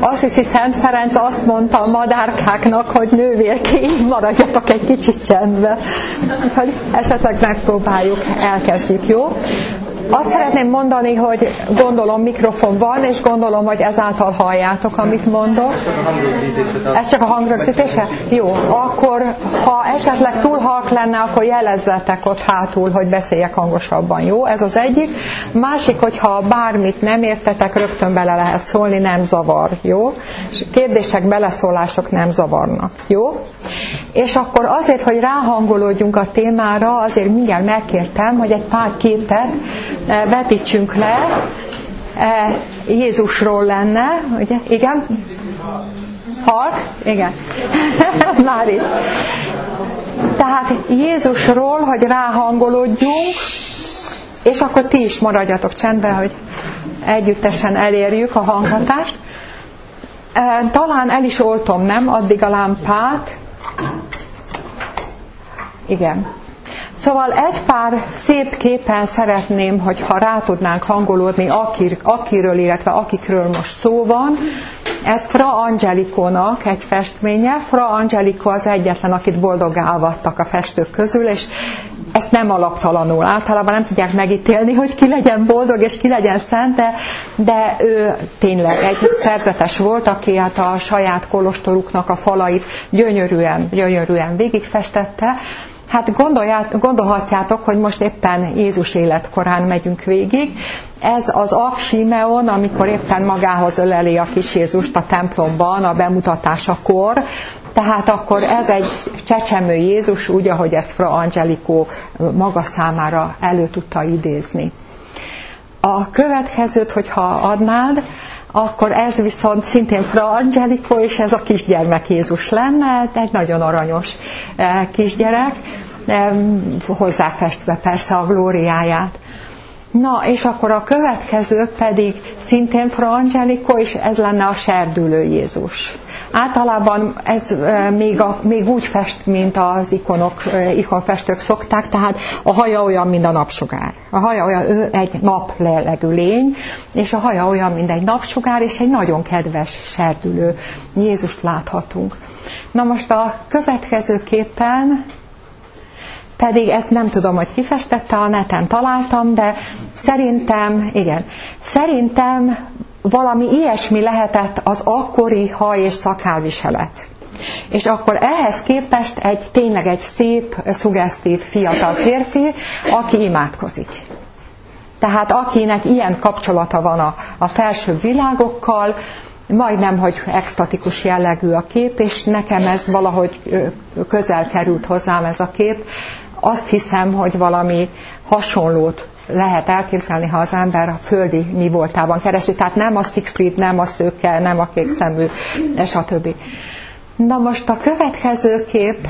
Azt hiszi Szent Ferenc azt mondta a madárkáknak, hogy nővérkéim, maradjatok egy kicsit csendben. Úgyhogy esetleg megpróbáljuk, elkezdjük, jó? Azt szeretném mondani, hogy gondolom mikrofon van, és gondolom, hogy ezáltal halljátok, amit mondok. Ez csak a hangrögzítése? Jó, akkor ha esetleg túl halk lenne, akkor jelezzetek ott hátul, hogy beszéljek hangosabban, jó? Ez az egyik. Másik, hogyha bármit nem értetek, rögtön bele lehet szólni, nem zavar, jó? És kérdések, beleszólások nem zavarnak, jó? És akkor azért, hogy ráhangolódjunk a témára, azért mindjárt megkértem, hogy egy pár képet vetítsünk le. Jézusról lenne, ugye? Igen? Halk? Igen. Már itt. Tehát Jézusról, hogy ráhangolódjunk, és akkor ti is maradjatok csendben, hogy együttesen elérjük a hanghatást. Talán el is oltom, nem? Addig a lámpát. Igen. Szóval egy pár szép képen szeretném, hogyha rá tudnánk hangolódni, akiről, illetve akikről most szó van. Ez Fra Angelikónak egy festménye. Fra Angeliko az egyetlen, akit boldoggá avattak a festők közül, és ezt nem alaptalanul. Általában nem tudják megítélni, hogy ki legyen boldog és ki legyen szent, de ő tényleg egy szerzetes volt, aki hát a saját kolostoruknak a falait gyönyörűen végigfestette. Hát gondolhatjátok, hogy most éppen Jézus életkorán megyünk végig. Ez az Ab Simeon, amikor éppen magához öleli a kis Jézust a templomban a bemutatásakor. Tehát akkor ez egy csecsemő Jézus, úgy, ahogy ezt Fra Angeliko maga számára elő tudta idézni. A következőt, hogyha adnád, akkor ez viszont szintén Fra Angeliko, és ez a kisgyermek Jézus lenne, egy nagyon aranyos kisgyerek, hozzáfestve persze a glóriáját. Na, és akkor a következő pedig szintén Fra Angeliko, és ez lenne a serdülő Jézus. Általában ez még úgy fest, mint az ikonfestők szokták, tehát a haja olyan, mint a napsugár. A haja olyan, ő egy naplellegű lény, és a haja olyan, mint egy napsugár, és egy nagyon kedves serdülő Jézust láthatunk. Na most a következő képen pedig ezt nem tudom, hogy kifestette, a neten találtam, de szerintem valami ilyesmi lehetett az akkori haj- és szakálviselet. És akkor ehhez képest tényleg egy szép, szuggesztív fiatal férfi, aki imádkozik. Tehát akinek ilyen kapcsolata van a felsőbb világokkal, majdnem, hogy extatikus jellegű a kép, és nekem ez valahogy közel került hozzám ez a kép. Azt hiszem, hogy valami hasonlót lehet elképzelni, ha az ember a földi mi voltában keresi. Tehát nem a Siegfried, nem a szőke, nem a kékszemű, stb. Na most a következő kép,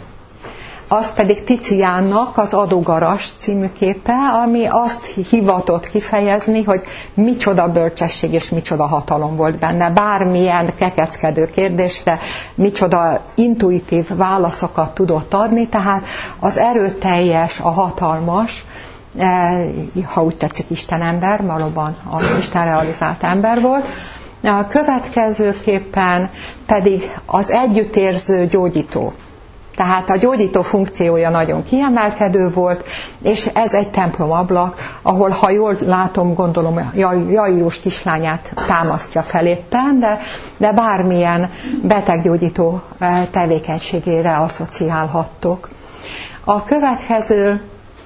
az pedig Tiziánnak az Adógaras című képe, ami azt hivatott kifejezni, hogy micsoda bölcsesség és micsoda hatalom volt benne. Bármilyen kekeckedő kérdésre micsoda intuitív válaszokat tudott adni, tehát az erőteljes, a hatalmas, ha úgy tetszik, Istenember, valóban az Isten realizált ember volt. A következőképpen pedig az együttérző gyógyító. Tehát a gyógyító funkciója nagyon kiemelkedő volt, és ez egy templomablak, ahol, ha jól látom, gondolom, Jairus kislányát támasztja fel éppen, de bármilyen beteggyógyító tevékenységére asszociálhattok. A következő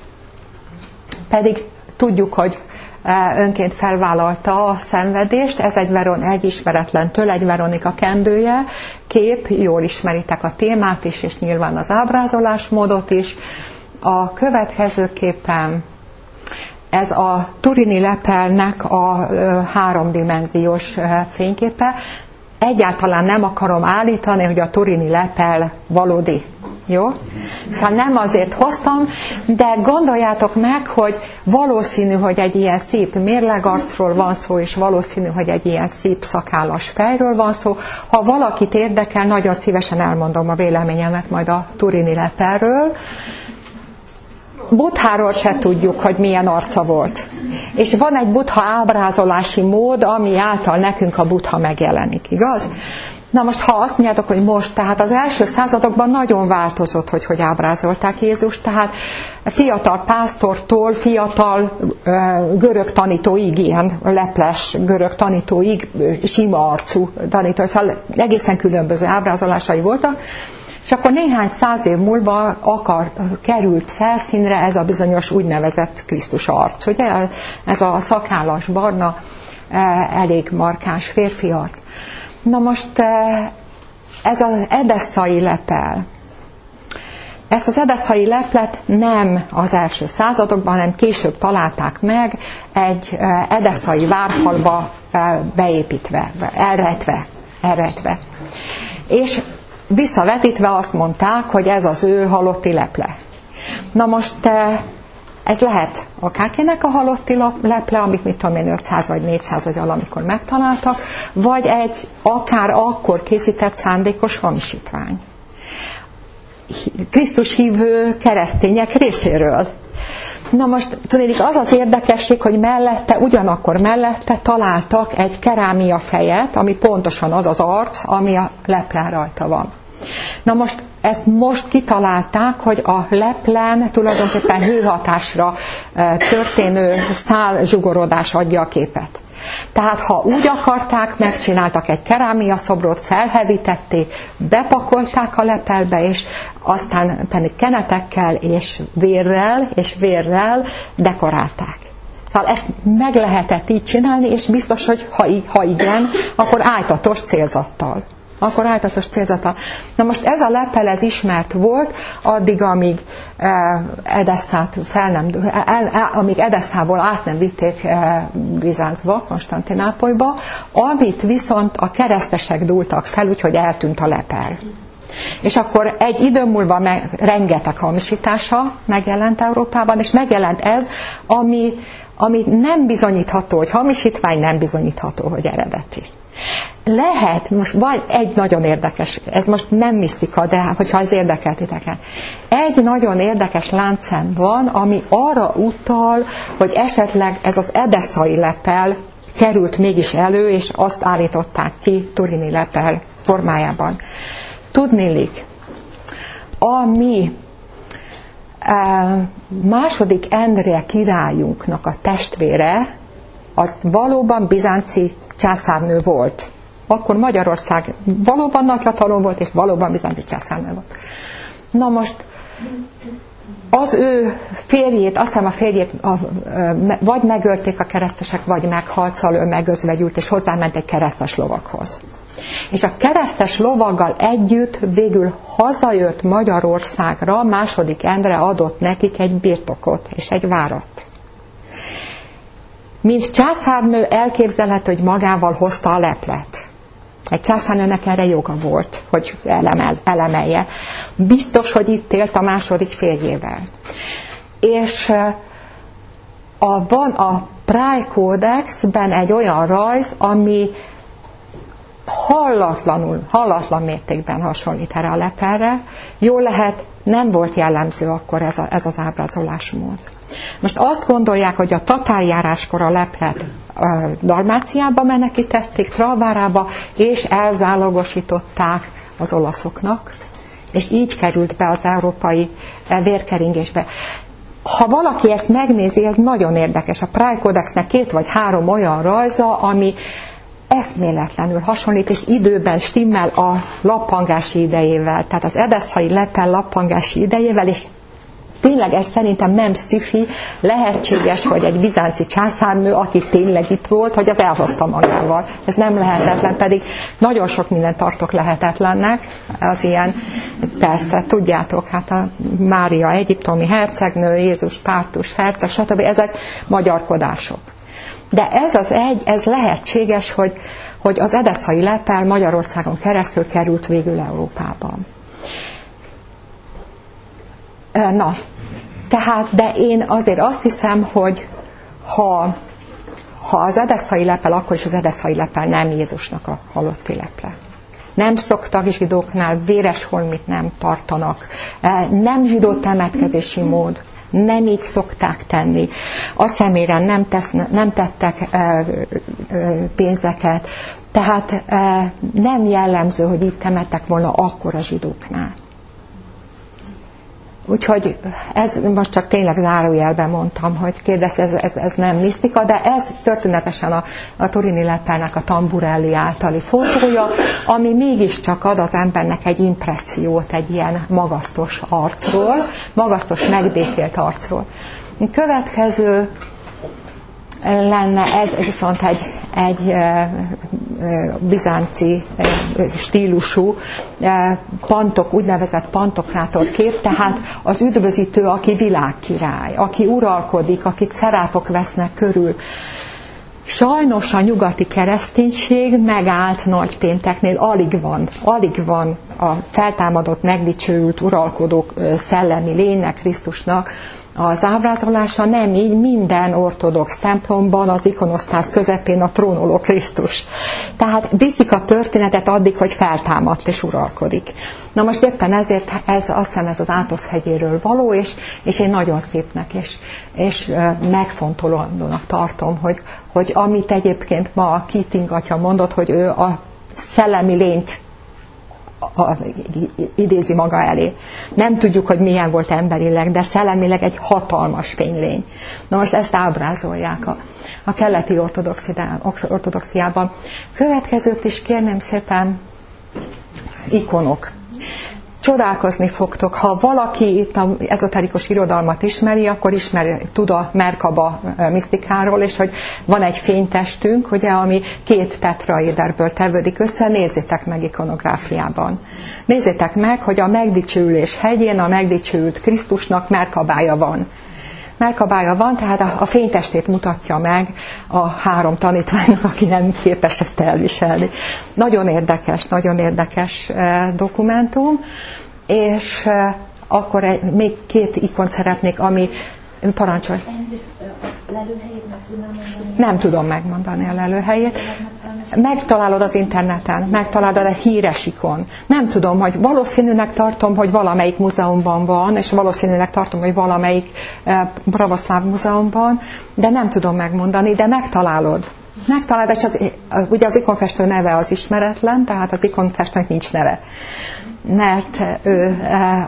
pedig tudjuk, hogy önként felvállalta a szenvedést, ez egy ismeretlentől, egy Veronika kendője kép, jól ismeritek a témát is, és nyilván az ábrázolásmódot is. A következő képen ez a Turini lepelnek a háromdimenziós fényképe. Egyáltalán nem akarom állítani, hogy a Turini lepel valódi. Jó? Szóval nem azért hoztam, de gondoljátok meg, hogy valószínű, hogy egy ilyen szép mérlegarcról van szó, és valószínű, hogy egy ilyen szép szakállas fejről van szó. Ha valakit érdekel, nagyon szívesen elmondom a véleményemet majd a Turini lepelről. Buddháról se tudjuk, hogy milyen arca volt. És van egy Buddha ábrázolási mód, ami által nekünk a Buddha megjelenik, igaz? Na most, ha azt mondjátok, hogy most, tehát az első századokban nagyon változott, hogy ábrázolták Jézust, tehát fiatal pásztortól fiatal görög tanítóig, ilyen leples görög tanítóig, sima arcú tanítóig, szóval egészen különböző ábrázolásai voltak, és akkor néhány száz év múlva került felszínre ez a bizonyos úgynevezett Krisztus arc, ugye? Ez a szakállas, barna, elég markáns férfi arc. Na most ez az edesszai lepel. Ezt az edesszai leplet nem az első századokban, hanem később találták meg egy edesszai várfalba beépítve, elrejtve. És visszavetítve azt mondták, hogy ez az ő halotti leple. Na most ez lehet akárkinek a halotti leple, amit mit tudom én 500 vagy 400 vagy valamikor megtaláltak, vagy egy akár akkor készített szándékos hamisítvány. Krisztus hívő keresztények részéről. Na most tudnék, az az érdekesség, hogy ugyanakkor mellette találtak egy kerámia fejet, ami pontosan az az arc, ami a leplen rajta van. Na most ezt most kitalálták, hogy a leplen tulajdonképpen hőhatásra történő szálzsugorodás adja a képet. Tehát ha úgy akarták, megcsináltak egy kerámia szobrot, felhevítették, bepakolták a lepelbe, és aztán pedig kenetekkel és vérrel dekorálták. Tehát ezt meg lehetett így csinálni, és biztos, hogy ha igen, akkor álltatos célzattal. Na most ez a lepel, ez ismert volt, addig, amíg amíg Edesszából át nem vitték Bizáncba, Konstantinápolyba, amit viszont a keresztesek dúltak fel, úgyhogy eltűnt a lepel. És akkor egy idő múlva rengeteg hamisítása megjelent Európában, és megjelent ez, ami nem bizonyítható, hogy hamisítvány, nem bizonyítható, hogy eredeti. Lehet, most vagy egy nagyon érdekes, ez most nem misztika, de hogyha ez érdekel titeket. Egy nagyon érdekes láncszem van, ami arra utal, hogy esetleg ez az edesszai lepel került mégis elő, és azt állították ki turini lepel formájában. Tudniillik, a mi második Endre királyunknak a testvére, az valóban bizánci császárnő volt. Akkor Magyarország valóban nagyhatalom volt, és valóban bizánci császárnő volt. Na most az ő férjét, azt hiszem a férjét vagy megölték a keresztesek, vagy meghalt, szóval ő megözvegyült, és hozzáment egy keresztes lovaghoz. És a keresztes lovaggal együtt végül hazajött Magyarországra, második Endre adott nekik egy birtokot és egy várat. Mint császárnő elképzelhető, hogy magával hozta a leplet. Egy császárnőnek erre joga volt, hogy elemelje. Biztos, hogy itt élt a második férjével. És van a Prai Kódexben egy olyan rajz, ami hallatlan mértékben hasonlít erre a lepelre. Jól lehet, nem volt jellemző akkor ez az ábrázolásmód. Most azt gondolják, hogy a tatárjáráskor a leplet Dalmáciába menekítették, Tralvárába, és elzálogosították az olaszoknak, és így került be az európai vérkeringésbe. Ha valaki ezt megnézi, ez nagyon érdekes. A Prai Kódexnek 2 vagy 3 olyan rajza, ami eszméletlenül hasonlít, és időben stimmel a lappangási idejével, tehát az edesszai lepel lappangási idejével, és tényleg ez szerintem nem sci-fi, lehetséges, hogy egy bizánci császárnő, aki tényleg itt volt, hogy az elhozta magával. Ez nem lehetetlen, pedig nagyon sok mindent tartok lehetetlennek, az ilyen, persze, tudjátok, hát a Mária egyiptomi hercegnő, Jézus pártus herceg, stb. Ezek magyarkodások. De ez lehetséges, hogy az edesszai lepel Magyarországon keresztül került végül Európában. Na, tehát, de én azért azt hiszem, hogy ha az edesszai lepel, akkor is az edesszai lepel nem Jézusnak a halotti leple. Nem szoktak zsidóknál véres holmit nem tartanak, nem zsidó temetkezési mód, nem így szokták tenni. A szemére nem tettek pénzeket, tehát nem jellemző, hogy így temettek volna akkor a zsidóknál. Úgyhogy ez most csak tényleg zárójelben mondtam, hogy kérdez, ez nem misztika, de ez történetesen a Torini lepelnek a Tamburelli általi fotója, ami mégiscsak ad az embernek egy impressziót egy ilyen magasztos arcról, magasztos megbékélt arcról. Következő lenne, ez viszont egy bizánci stílusú pantok, úgynevezett pantokrátor kép, tehát az üdvözítő, aki világkirály, aki uralkodik, akit szeráfok vesznek körül. Sajnos a nyugati kereszténység megállt nagypénteknél, alig van a feltámadott, megdicsőült, uralkodó szellemi lénynek, Krisztusnak az ábrázolása, nem így, minden ortodox templomban az ikonosztász közepén a trónoló Krisztus. Tehát viszik a történetet addig, hogy feltámadt és uralkodik. Na most éppen ezért azt hiszem ez az Átosz hegyéről való, és én nagyon szépnek és megfontolónak tartom, hogy amit egyébként ma a Keating atya mondott, hogy ő a szellemi lényt idézi maga elé. Nem tudjuk, hogy milyen volt emberileg, de szellemileg egy hatalmas fénylény. Na most ezt ábrázolják a keleti ortodoxiában. Következőt is kérném szépen, ikonok. Csodálkozni fogtok. Ha valaki itt az ezoterikus irodalmat ismeri, akkor tud a Merkaba misztikáról, és hogy van egy fénytestünk, ugye, ami 2 tetraéderből tevődik össze, nézzétek meg ikonográfiában. Nézzétek meg, hogy a megdicsőülés hegyén a megdicsőült Krisztusnak Merkabája van. Merkabája van, tehát a fénytestét mutatja meg a 3 tanítványnak, aki nem képes ezt elviselni. Nagyon érdekes dokumentum, és akkor még 2 ikont szeretnék, ami parancsolj. Nem tudom megmondani a lelőhelyét. Megtalálod az interneten, megtalálod a híres ikon. Nem tudom, hogy valószínűnek tartom, hogy valamelyik múzeumban van, és valószínűnek tartom, hogy valamelyik pravoszláv múzeumban, de nem tudom megmondani, de megtalálod. És ugye az ikonfestő neve az ismeretlen, tehát az ikonfestőnek nincs neve. Mert ő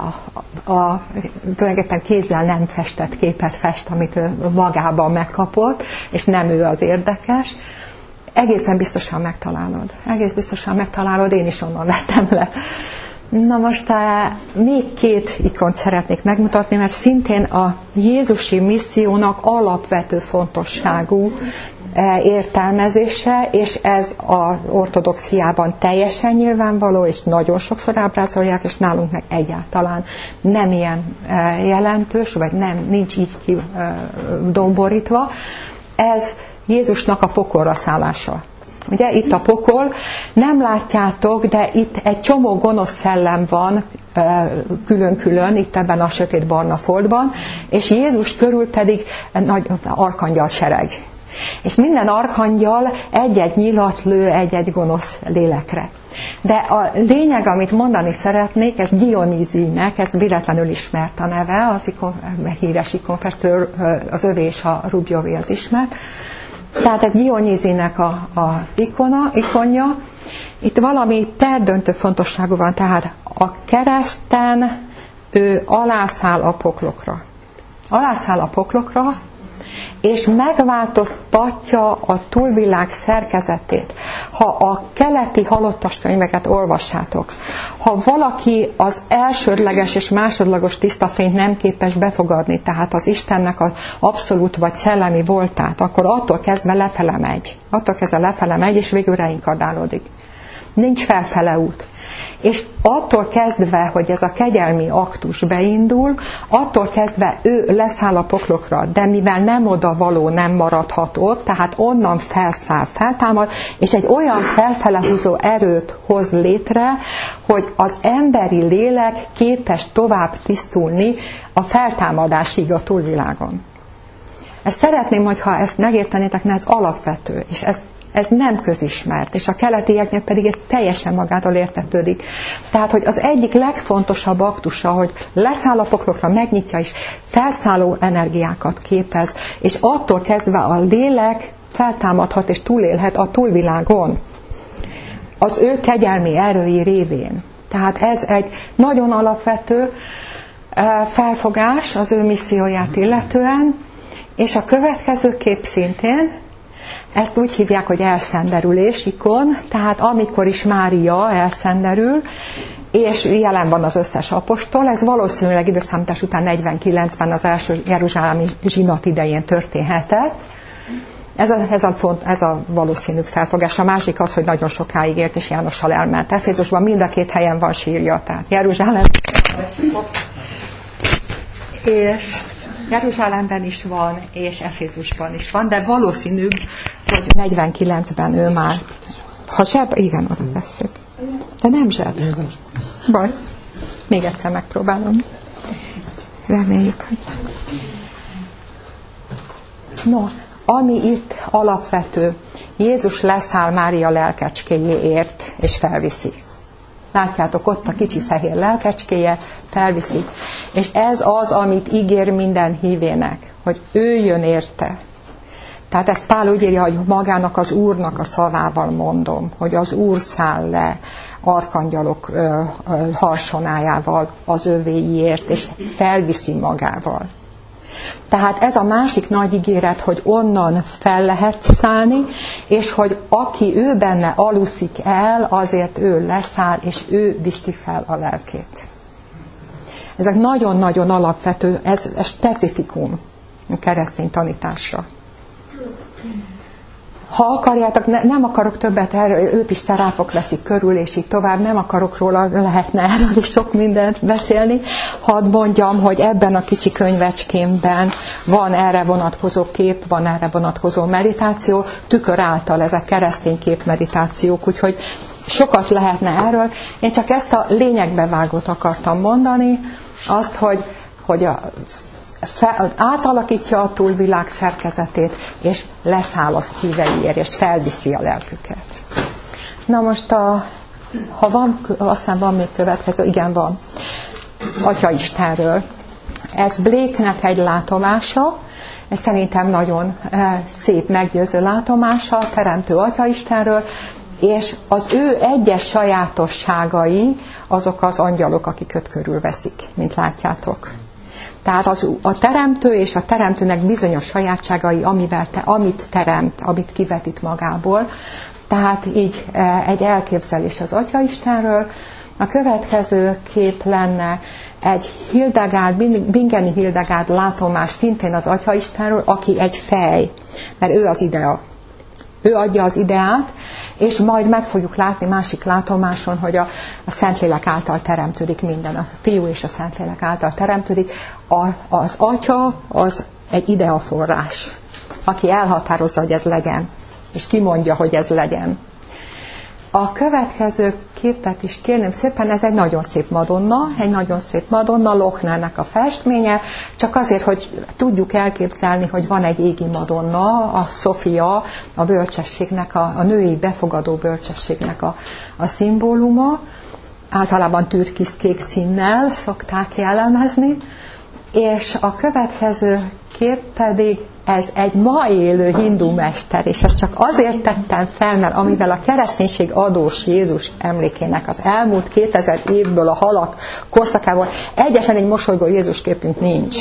tulajdonképpen kézzel nem festett képet fest, amit ő magában megkapott, és nem ő az érdekes. Egészen biztosan megtalálod, én is onnan vettem le. Na most még 2 ikont szeretnék megmutatni, mert szintén a jézusi missziónak alapvető fontosságú értelmezése, és ez az ortodoxiában teljesen nyilvánvaló, és nagyon sokszor ábrázolják, és nálunk meg egyáltalán nem ilyen jelentős, vagy nincs így kidomborítva. Ez Jézusnak a pokolra szállása. Ugye itt a pokol, nem látjátok, de itt egy csomó gonosz szellem van külön-külön, itt ebben a sötét-barna foltban, és Jézus körül pedig nagy arkangyal sereg. És minden arkangyal egy-egy nyilat lő egy-egy gonosz lélekre. De a lényeg, amit mondani szeretnék, ez Dionýzinek, ez véletlenül ismert a neve, az híres ikonfestő, az övé és a Rubjové az ismert. Tehát ez Dionýzinek az ikonja. Itt valami perdöntő fontosságú van, tehát a kereszten ő alászáll a poklokra, és megváltoztatja a túlvilág szerkezetét. Ha a keleti halottas könyveket olvassátok, ha valaki az elsődleges és másodlagos tiszta fényt nem képes befogadni, tehát az Istennek az abszolút vagy szellemi voltát, akkor attól kezdve lefele megy, és végül reinkarnálódik. Nincs felfele út. És attól kezdve, hogy ez a kegyelmi aktus beindul, attól kezdve ő leszáll a poklokra, de mivel nem odavaló, nem maradhat ott, tehát onnan feltámad, és egy olyan felfelehúzó erőt hoz létre, hogy az emberi lélek képes tovább tisztulni a feltámadásig a túlvilágon. Ezt szeretném, hogyha ezt megértenétek, mert ez alapvető, és ez Ez nem közismert, és a keletieknek pedig ez teljesen magától értetődik. Tehát, hogy az egyik legfontosabb aktusa, hogy leszáll a poklokra, megnyitja, és felszálló energiákat képez, és attól kezdve a lélek feltámadhat és túlélhet a túlvilágon. Az ő kegyelmi erői révén. Tehát ez egy nagyon alapvető felfogás az ő misszióját illetően, és a következő kép szintén, ezt úgy hívják, hogy elszenderülés ikon, tehát amikor is Mária elszenderül, és jelen van az összes apostol, ez valószínűleg időszámítás után 49-ben az első jeruzsálemi zsinat idején történhetett. Ez a valószínű felfogás. A másik az, hogy nagyon sokáig élt, és Jánossal elment Efézusban, mind a két helyen van sírja, tehát Jeruzsálemben is van, és Efézusban is van, de valószínűbb, hogy 49-ben ő már, ha zseb, igen, oda tesszük. De nem zseb. Baj. Még egyszer megpróbálom. Reméljük, hogy... No, ami itt alapvető, Jézus leszáll Mária lelkecskéjéért, és felviszi. Látjátok, ott a kicsi fehér lelkecskéje, felviszi. És ez az, amit ígér minden hívének, hogy ő jön érte. Tehát ezt Pál úgy írja, hogy magának az Úrnak a szavával mondom, hogy az Úr száll le arkangyalok harsonájával az övéiért, és felviszi magával. Tehát ez a másik nagy ígéret, hogy onnan fel lehet szállni, és hogy aki ő benne aluszik el, azért ő leszáll, és ő viszi fel a lelkét. Ezek nagyon-nagyon alapvető, ez specifikum a keresztény tanításra. Ha akarjátok, nem akarok többet erről, őt is szeráfok veszik körül, és így tovább, nem akarok róla, lehetne erről is sok mindent beszélni. Hadd mondjam, hogy ebben a kicsi könyvecskémben van erre vonatkozó kép, van erre vonatkozó meditáció, tükör által ezek keresztény képmeditációk, úgyhogy sokat lehetne erről. Én csak ezt a lényegbevágót akartam mondani, azt, hogy átalakítja a túlvilág szerkezetét, és leszáll az híveiért, és felviszi a lelküket. Na most, ha van, aztán van még következő, igen, van. Atya Istenről. Ez Blake-nek egy látomása, ez szerintem nagyon szép, meggyőző látomása, a Teremtő Atya Istenről, és az ő egyes sajátosságai, azok az angyalok, akik őt körülveszik, mint látjátok. Tehát a teremtő és a teremtőnek bizonyos sajátságai, amit teremt, amit kivetít magából. Tehát így egy elképzelés az Atya Istenről. A következő kép lenne egy Bingeni Hildegárd látomás szintén az Atya Istenről, aki egy fej, mert ő az idea. Ő adja az ideát, és majd meg fogjuk látni másik látomáson, hogy a Szentlélek által teremtődik minden. A Fiú és a Szentlélek által teremtődik. Az Atya az egy ideaforrás, aki elhatározza, hogy ez legyen, és kimondja, hogy ez legyen. A következő képet is kérném szépen, ez egy nagyon szép Madonna, Lochnernek a festménye, csak azért, hogy tudjuk elképzelni, hogy van egy égi Madonna, a Szofia, a bölcsességnek, a női befogadó bölcsességnek a szimbóluma, általában türkiszkék színnel szokták jellemezni, és a következő kép pedig ez egy ma élő hindu mester, és ezt csak azért tettem fel, mert amivel a kereszténység adós Jézus emlékének az elmúlt 2000 évből a halak korszakából egyetlen egy mosolygó Jézus képünk nincs.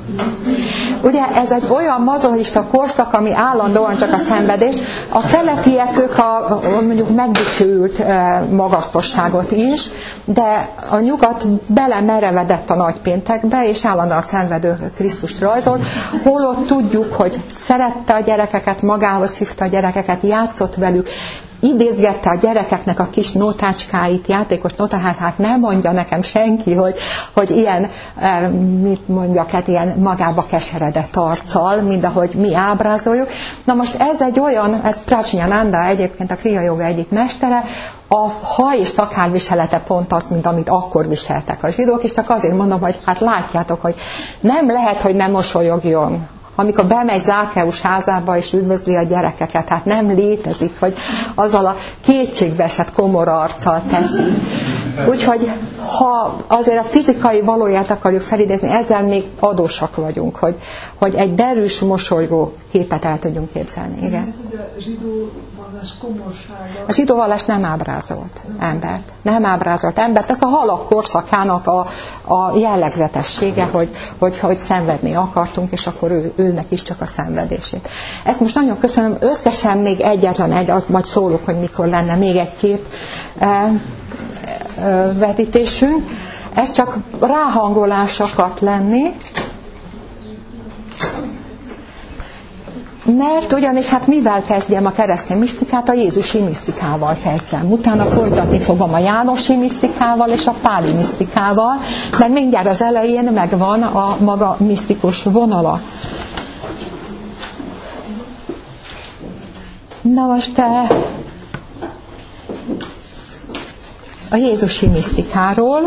Ugye ez egy olyan mazochista korszak, ami állandóan csak a szenvedést. A keletiek ők mondjuk megdicsőült magasztosságot is, de a nyugat belemerevedett a nagypéntekbe, és állandóan szenvedő Krisztust rajzolt, holott tudjuk, hogy szerette a gyerekeket, magához hívta a gyerekeket, játszott velük, idézgette a gyerekeknek a kis notácskáit, játékos notáját, hát nem mondja nekem senki, hogy ilyen, mit mondjak, hát ilyen magába keseredett arccal, mint ahogy mi ábrázoljuk. Na most ez egy olyan, ez Prajnananda egyébként a Kriya Joga egyik mestere, a haj és szakálviselete pont az, mint amit akkor viseltek a zsidók, és csak azért mondom, hogy hát látjátok, hogy nem lehet, hogy nem mosolyogjon amikor bemegy Zákeus házába és üdvözli a gyerekeket, hát nem létezik, hogy azzal a kétségbeesett komor arccal teszi. Úgyhogy ha azért a fizikai valóját akarjuk felidézni, ezzel még adósak vagyunk, hogy egy derűs, mosolygó képet el tudjunk képzelni. Igen. A zsidó vallás komorsága. A zsidó vallás nem ábrázolt embert. Nem ábrázolt embert. Ez a halak korszakának a jellegzetessége, hogy szenvedni akartunk, és akkor őnek is csak a szenvedését. Ezt most nagyon köszönöm. Összesen még egyetlen majd szólok, hogy mikor lenne még egy kép vetítésünk. Ez csak ráhangolás akart lenni, mert ugyanis hát mivel kezdjem a keresztény misztikát? A jézusi misztikával kezdem. Utána folytatni fogom a jánosi misztikával és a páli misztikával, mert mindjárt az elején megvan a maga misztikus vonala. Na most a jézusi misztikáról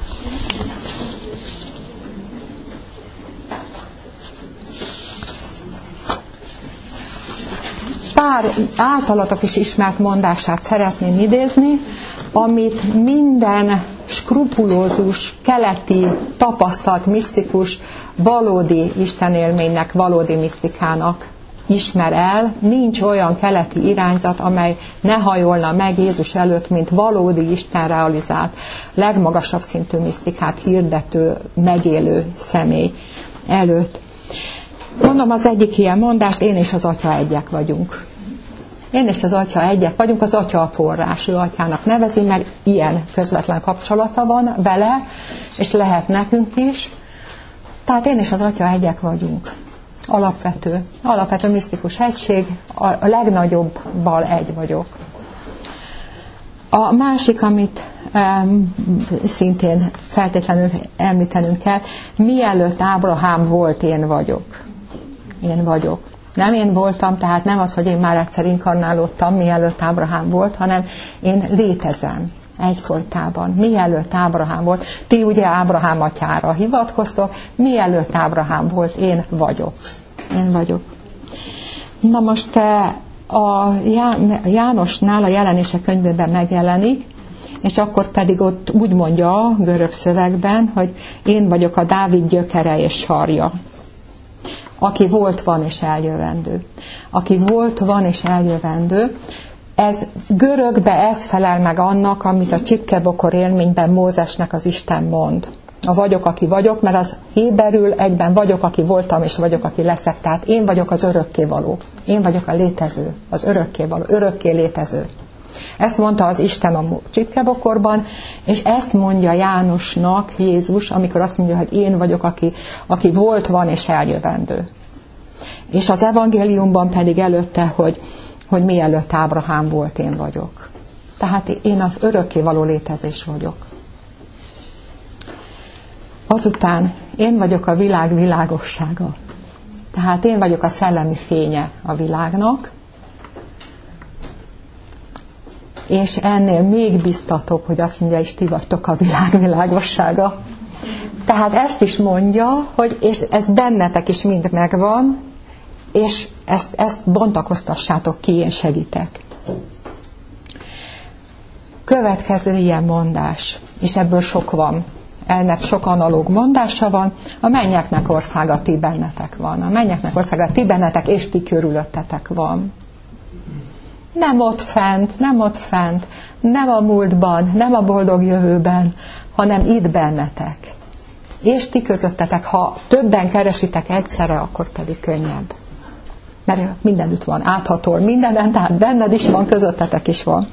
pár általatok is ismert mondását szeretném idézni, amit minden skrupulózus, keleti, tapasztalt misztikus, valódi istenélménynek, valódi misztikának ismer el. Nincs olyan keleti irányzat, amely ne hajolna meg Jézus előtt, mint valódi Isten realizált, legmagasabb szintű misztikát hirdető, megélő személy előtt. Mondom az egyik ilyen mondást, én és az Atya egyek vagyunk. Én és az Atya egyek vagyunk, az Atya a forrás, ő Atyának nevezi, mert ilyen közvetlen kapcsolata van vele, és lehet nekünk is. Tehát én és az Atya egyek vagyunk. Alapvető misztikus egység, a legnagyobbal egy vagyok. A másik, amit szintén feltétlenül említenünk kell, mielőtt Ábrahám volt, én vagyok. Én vagyok. Nem én voltam, tehát nem az, hogy én már egyszer inkarnálódtam, mielőtt Ábrahám volt, hanem én létezem egyfolytában. Mielőtt Ábrahám volt, ti ugye Ábrahám atyára hivatkoztok, mielőtt Ábrahám volt, én vagyok. Én vagyok. Na most a Jánosnál a Jelenések könyvében megjelenik, és akkor pedig ott úgy mondja a görög szövegben, hogy én vagyok a Dávid gyökere és sarja, aki volt, van és eljövendő. Aki volt, van és eljövendő. Ez görögbe ez felel meg annak, amit a csipkebokor élményben Mózesnek az Isten mond. A vagyok, aki vagyok, mert az héberül egyben vagyok, aki voltam, és vagyok, aki leszek. Tehát én vagyok az örökkévaló. Én vagyok a létező, az örökkévaló, örökké létező. Ezt mondta az Isten a csipkebokorban, és ezt mondja Jánosnak Jézus, amikor azt mondja, hogy én vagyok, aki volt, van és eljövendő. És az evangéliumban pedig előtte, hogy mielőtt Ábrahám volt, én vagyok. Tehát én az örökkévaló létezés vagyok. Azután én vagyok a világ világossága. Tehát én vagyok a szellemi fénye a világnak, és ennél még biztatóbb, hogy azt mondja, és ti vagytok a világ világossága. Tehát ezt is mondja, hogy és ez bennetek is mind megvan, és ezt bontakoztassátok ki, én segítek. Következő ilyen mondás, és ebből sok van. Ennek sok analóg mondása van. A mennyeknek országa ti bennetek van. A mennyeknek országa ti bennetek, és ti körülöttetek van. Nem ott fent, nem a múltban, nem a boldog jövőben, hanem itt bennetek. És ti közöttetek, ha többen keresitek egyszerre, akkor pedig könnyebb. Mert mindenütt van, áthatol mindenen, tehát benned is van, közöttetek is van.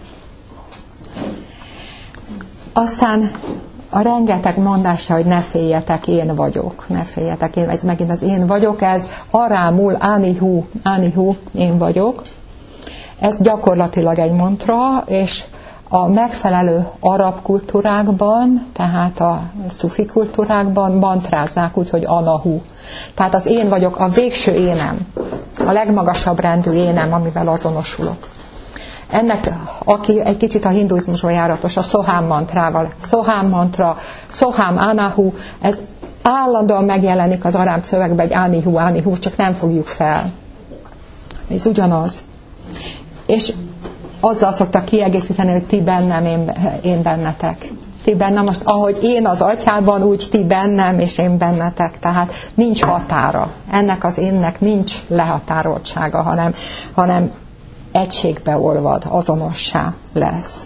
Aztán a rengeteg mondása, hogy ne féljetek, én vagyok. Ne féljetek, ez megint az én vagyok, ez arámul, ánihu, én vagyok. Ez gyakorlatilag egy mantra, és a megfelelő arab kultúrákban, tehát a szufi kultúrákban mantrázzák úgy, hogy anahu. Tehát az én vagyok, a végső énem, a legmagasabb rendű énem, amivel azonosulok. Ennek, aki egy kicsit a hinduizmusban járatos, a Soham mantrával. Soham mantra, Soham anahu, ez állandóan megjelenik az arám szövegben egy ánihu, csak nem fogjuk fel. Ez ugyanaz. És azzal szoktak kiegészíteni, hogy ti bennem, én bennetek. Ti bennem, most ahogy én az atyában, úgy ti bennem, és én bennetek. Tehát nincs határa. Ennek az énnek nincs lehatároltsága, hanem egységbe olvad, azonossá lesz.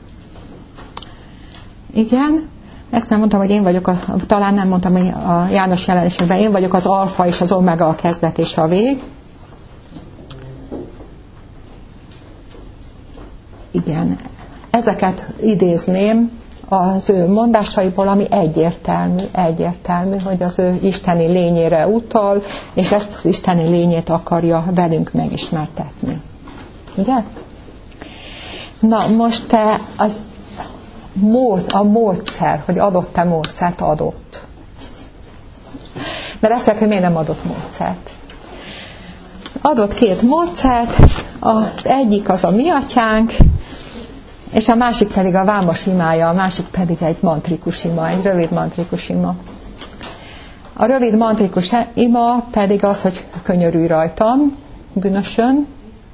Igen, ezt nem mondtam, hogy én vagyok, talán nem mondtam, hogy a János jelenésekben én vagyok az alfa és az omega, a kezdet és a vég. Igen, ezeket idézném az ő mondásaiból, ami egyértelmű, hogy az ő isteni lényére utal, és ezt az isteni lényét akarja velünk megismertetni. Ugye? Na, most te a módszer, hogy adott-e módszert, adott. Mert ezt hogy miért nem adott módszert? Adott 2 módszert, az egyik az a mi atyánk, és a másik pedig a vámos imája, a másik pedig egy mantrikus ima, egy rövid mantrikus ima. A rövid mantrikus ima pedig az, hogy könyörülj rajtam, bűnösön,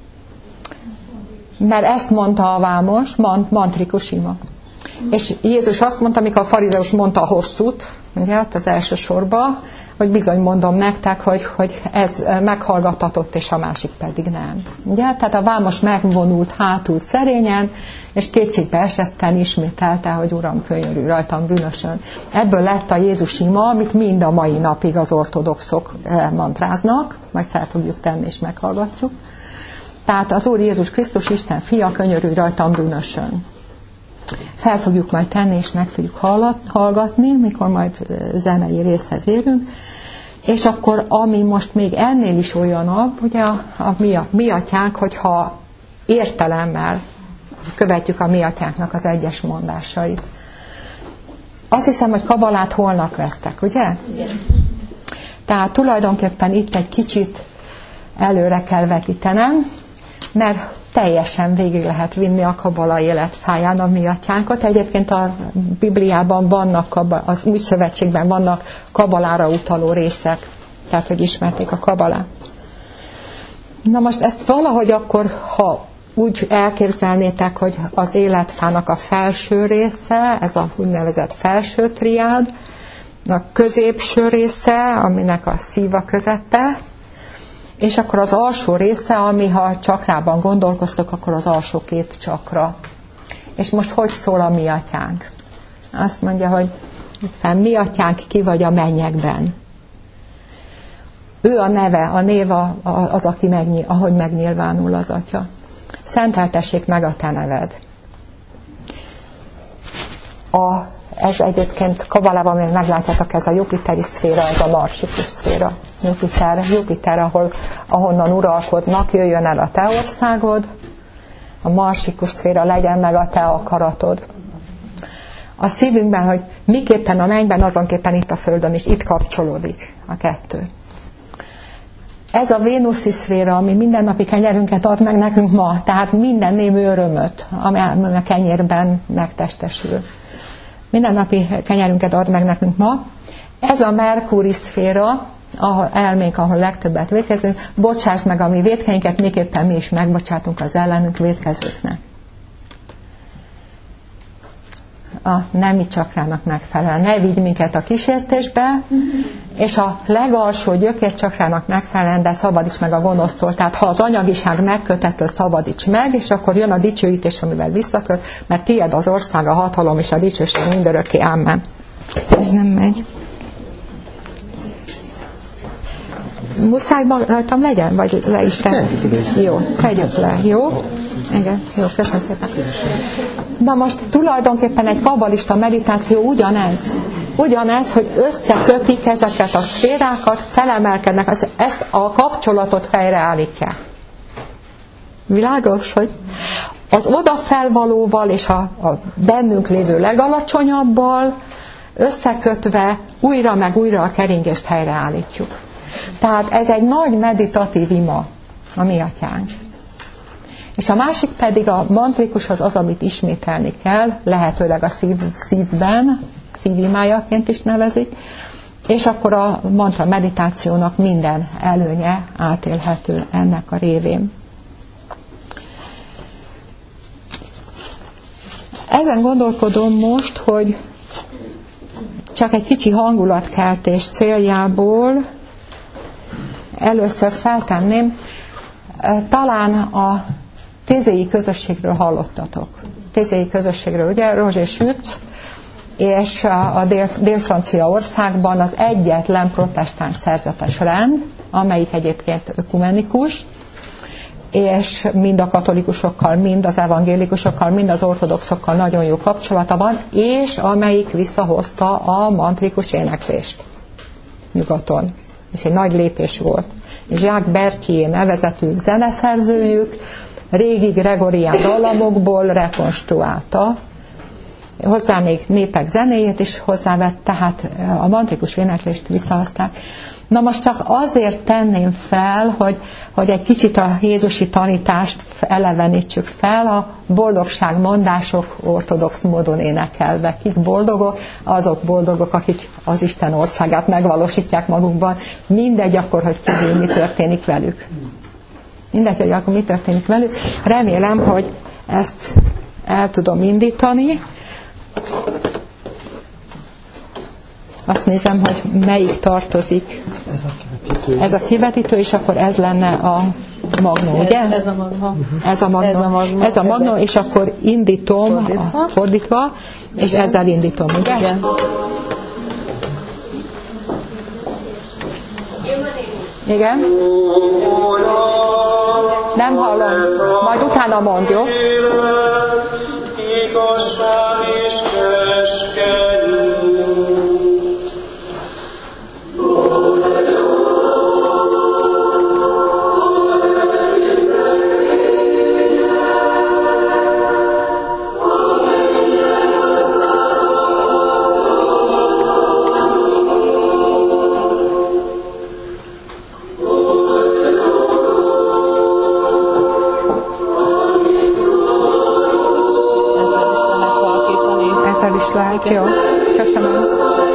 mert ezt mondta a vámos, mantrikus ima. És Jézus azt mondta, amikor a farizeus mondta a hosszút, ugye, az első sorban, hogy bizony mondom nektek, hogy ez meghallgatatott, és a másik pedig nem. Ugye? Tehát a vámos megvonult hátul szerényen, és kétségbe esetten ismételte, hogy Uram, könyörülj rajtam, bűnösön. Ebből lett a Jézus ima, amit mind a mai napig az ortodoxok mantráznak, majd fel fogjuk tenni, és meghallgatjuk. Tehát az Úr Jézus Krisztus, Isten fia, könyörülj rajtam, bűnösön. Fel fogjuk majd tenni, és meg fogjuk hallgatni, mikor majd zenei részhez érünk. És akkor, ami most még ennél is olyanabb, ugye a mi atyánk, hogyha értelemmel követjük a mi atyánknak az egyes mondásait. Azt hiszem, hogy kabalát holnap vesztek, ugye? Igen. Tehát tulajdonképpen itt egy kicsit előre kell vetítenem, mert teljesen végig lehet vinni a kabala életfáján a mi atyánkot. Egyébként a Bibliában vannak, az Új Szövetségben vannak kabalára utaló részek, tehát hogy ismerték a kabalát. Na most ezt valahogy akkor, ha úgy elképzelnétek, hogy az életfának a felső része, ez a úgynevezett felső triád, a középső része, aminek a szíva közeppe, és akkor az alsó része, ami ha csakrában gondolkoztok, akkor az alsó 2 csakra. És most hogy szól a mi atyánk? Azt mondja, hogy mi atyánk ki vagy a mennyekben. Ő a neve, a név az, aki ahogy megnyilvánul az atya. Szenteltessék meg a te neved. Ez egyébként kabalában még meglátjátok, ez a jupiteri szféra, ez a marsikus szféra. Jupiter, ahonnan uralkodnak, jöjjön el a te országod, a marsikus szféra, legyen meg a te akaratod. A szívünkben, hogy miképpen a mennyben, azonképpen itt a földön is, itt kapcsolódik a 2. Ez a vénuszi szféra, ami mindennapi kenyerünket ad meg nekünk ma, tehát minden némű örömöt, ami a kenyérben megtestesül. Mindennapi kenyerünket ad meg nekünk ma. Ez a Merkúri szféra, elménk, ahol legtöbbet vétkezünk, bocsáss meg a mi vétkeinket, miképpen mi is megbocsátunk az ellenünk vétkezőknek. A nemi csakrának megfelelően. Ne vigy minket a kísértésbe, és a legalsó gyökércsakrának megfelelően, de szabadíts meg a gonosztól. Tehát ha az anyagiság megkötettől, szabadíts meg, és akkor jön a dicsőítés, amivel visszaköt, mert tiéd az ország, a hatalom és a dicsőség mindörökké. Amen. Ez nem megy. Muszáj rajtam legyen? Vagy le is te? Jó, tegyük le. Jó? Igen, jó, köszönöm szépen. Na most tulajdonképpen egy kabbalista meditáció ugyanez, hogy összekötik ezeket a szférákat, felemelkednek, ezt a kapcsolatot helyreállítják. Világos, hogy az odafelvalóval és a bennünk lévő legalacsonyabbal összekötve újra meg újra a keringést helyreállítjuk. Tehát ez egy nagy meditatív ima, a mi atyánk. És a másik pedig a mantrikus az, amit ismételni kell, lehetőleg a szívben, szívimájaként is nevezik, És akkor a mantra meditációnak minden előnye átélhető ennek a révén. Ezen gondolkodom most, hogy csak egy kicsi hangulatkeltés céljából először feltenném, talán a tézéi közösségről hallottatok. Tézéi közösségről, ugye, Roger Schütz, és a Dél-Francia országban az egyetlen protestáns szerzetes rend, amelyik egyébként ökumenikus, és mind a katolikusokkal, mind az evangélikusokkal, mind az ortodoxokkal nagyon jó kapcsolata van, és amelyik visszahozta a mantrikus éneklést nyugaton. És egy nagy lépés volt. És Jacques Berthier nevezetű zeneszerzőjük régi gregorián dallamokból rekonstruálta, hozzá még népek zenéjét is hozzávett, tehát a mantrikus éneklést visszahozták. Na most csak azért tenném fel, hogy egy kicsit a jézusi tanítást elevenítsük fel, a boldogságmondások ortodox módon énekelve. Kik boldogok? Azok boldogok, akik az Isten országát megvalósítják magukban. Mindegy akkor, hogy kívül mi történik velük. Mindegy, hogy akkor mi történik velük. Remélem, hogy ezt el tudom indítani. Azt nézem, hogy melyik tartozik. Ez a kivetítő, és akkor ez lenne a magnó, ugye? Ez a magnó. Ez a magnó, és akkor indítom fordítva, és ezzel indítom, ugye? Igen. Igen? Nem hallom. Majd utána mond, jó? Igazság és keskeny. Lehet, jó. Köszönöm.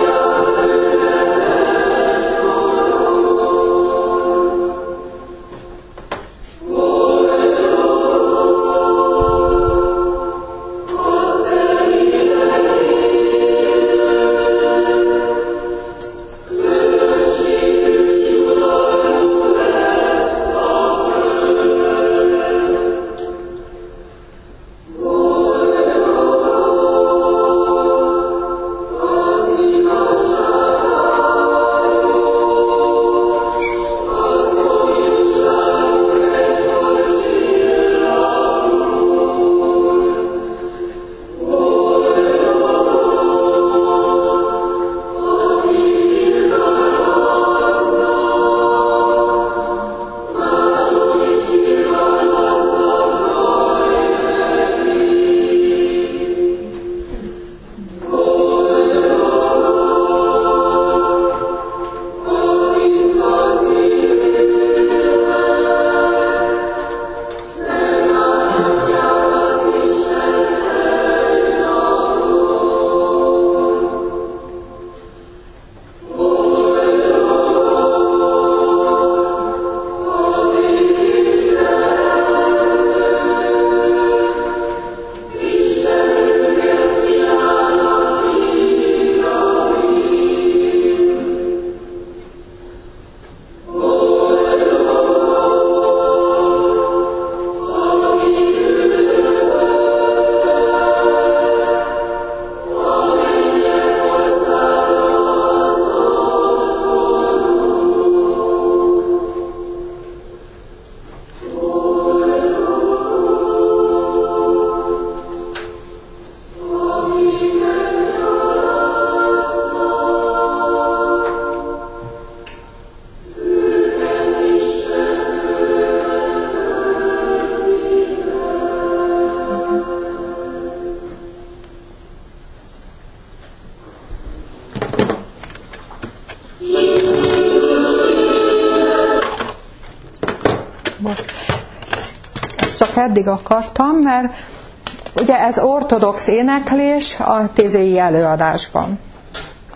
Csak eddig akartam, mert ugye ez ortodox éneklés a tézéi előadásban.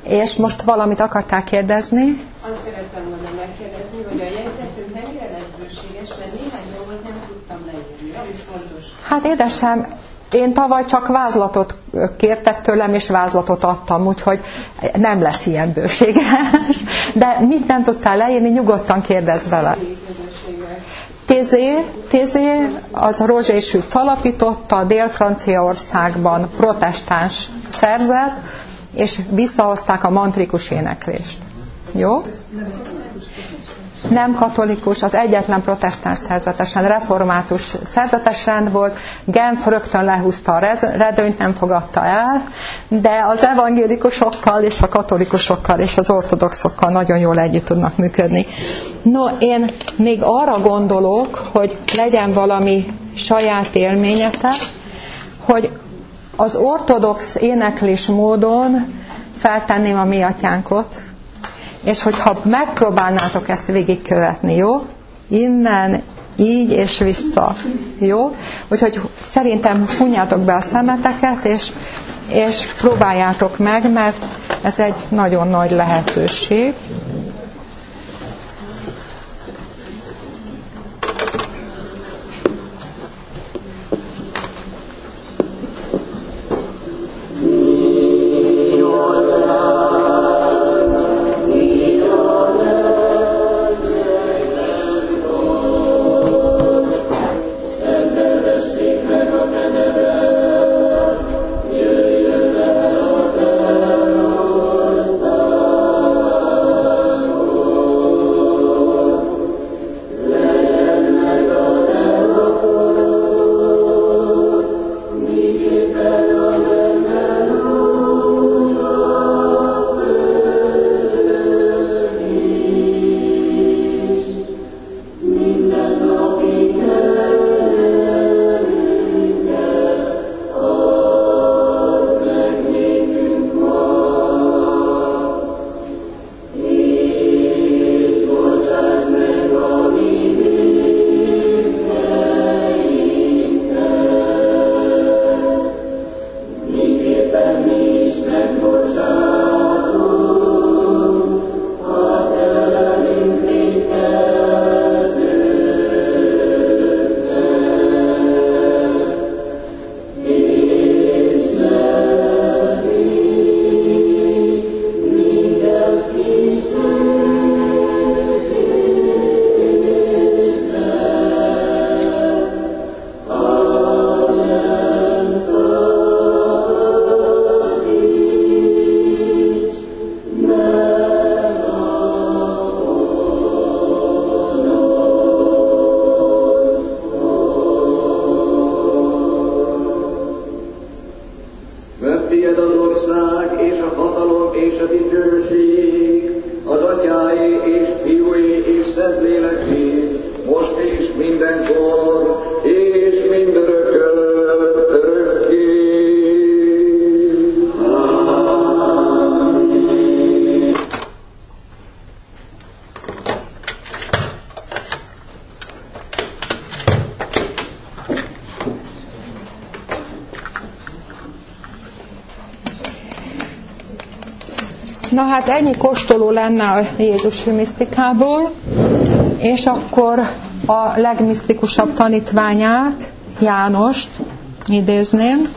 És most valamit akartál kérdezni? Azt szerettem volna megkérdezni, hogy a jegyzetünk mennyire lesz bőséges, mert néhány dolgot nem tudtam leírni. Ez fontos. Hát édesem, én tavaly csak vázlatot kértek tőlem, és vázlatot adtam, úgyhogy nem lesz ilyen bőséges. De mit nem tudtál leírni, nyugodtan kérdezz bele. Tézé az a Rozsésűc alapította, Dél-Franciaországban protestáns szerzet, és visszahozták a mantrikus éneklést. Jó? Nem katolikus, az egyetlen protestáns szerzetesen, református szerzetes rend volt. Genf rögtön lehúzta a redőnyt, nem fogadta el, de az evangélikusokkal és a katolikusokkal és az ortodoxokkal nagyon jól együtt tudnak működni. No, én még arra gondolok, hogy legyen valami saját élményetek, hogy az ortodox éneklés módon feltenném a mi atyánkot, és hogyha megpróbálnátok ezt végigkövetni, jó? Innen, így és vissza, jó? Úgyhogy szerintem hunjátok be a szemeteket, és próbáljátok meg, mert ez egy nagyon nagy lehetőség. Na hát ennyi kóstoló lenne a Jézusi misztikából, és akkor a legmisztikusabb tanítványát, Jánost idézném.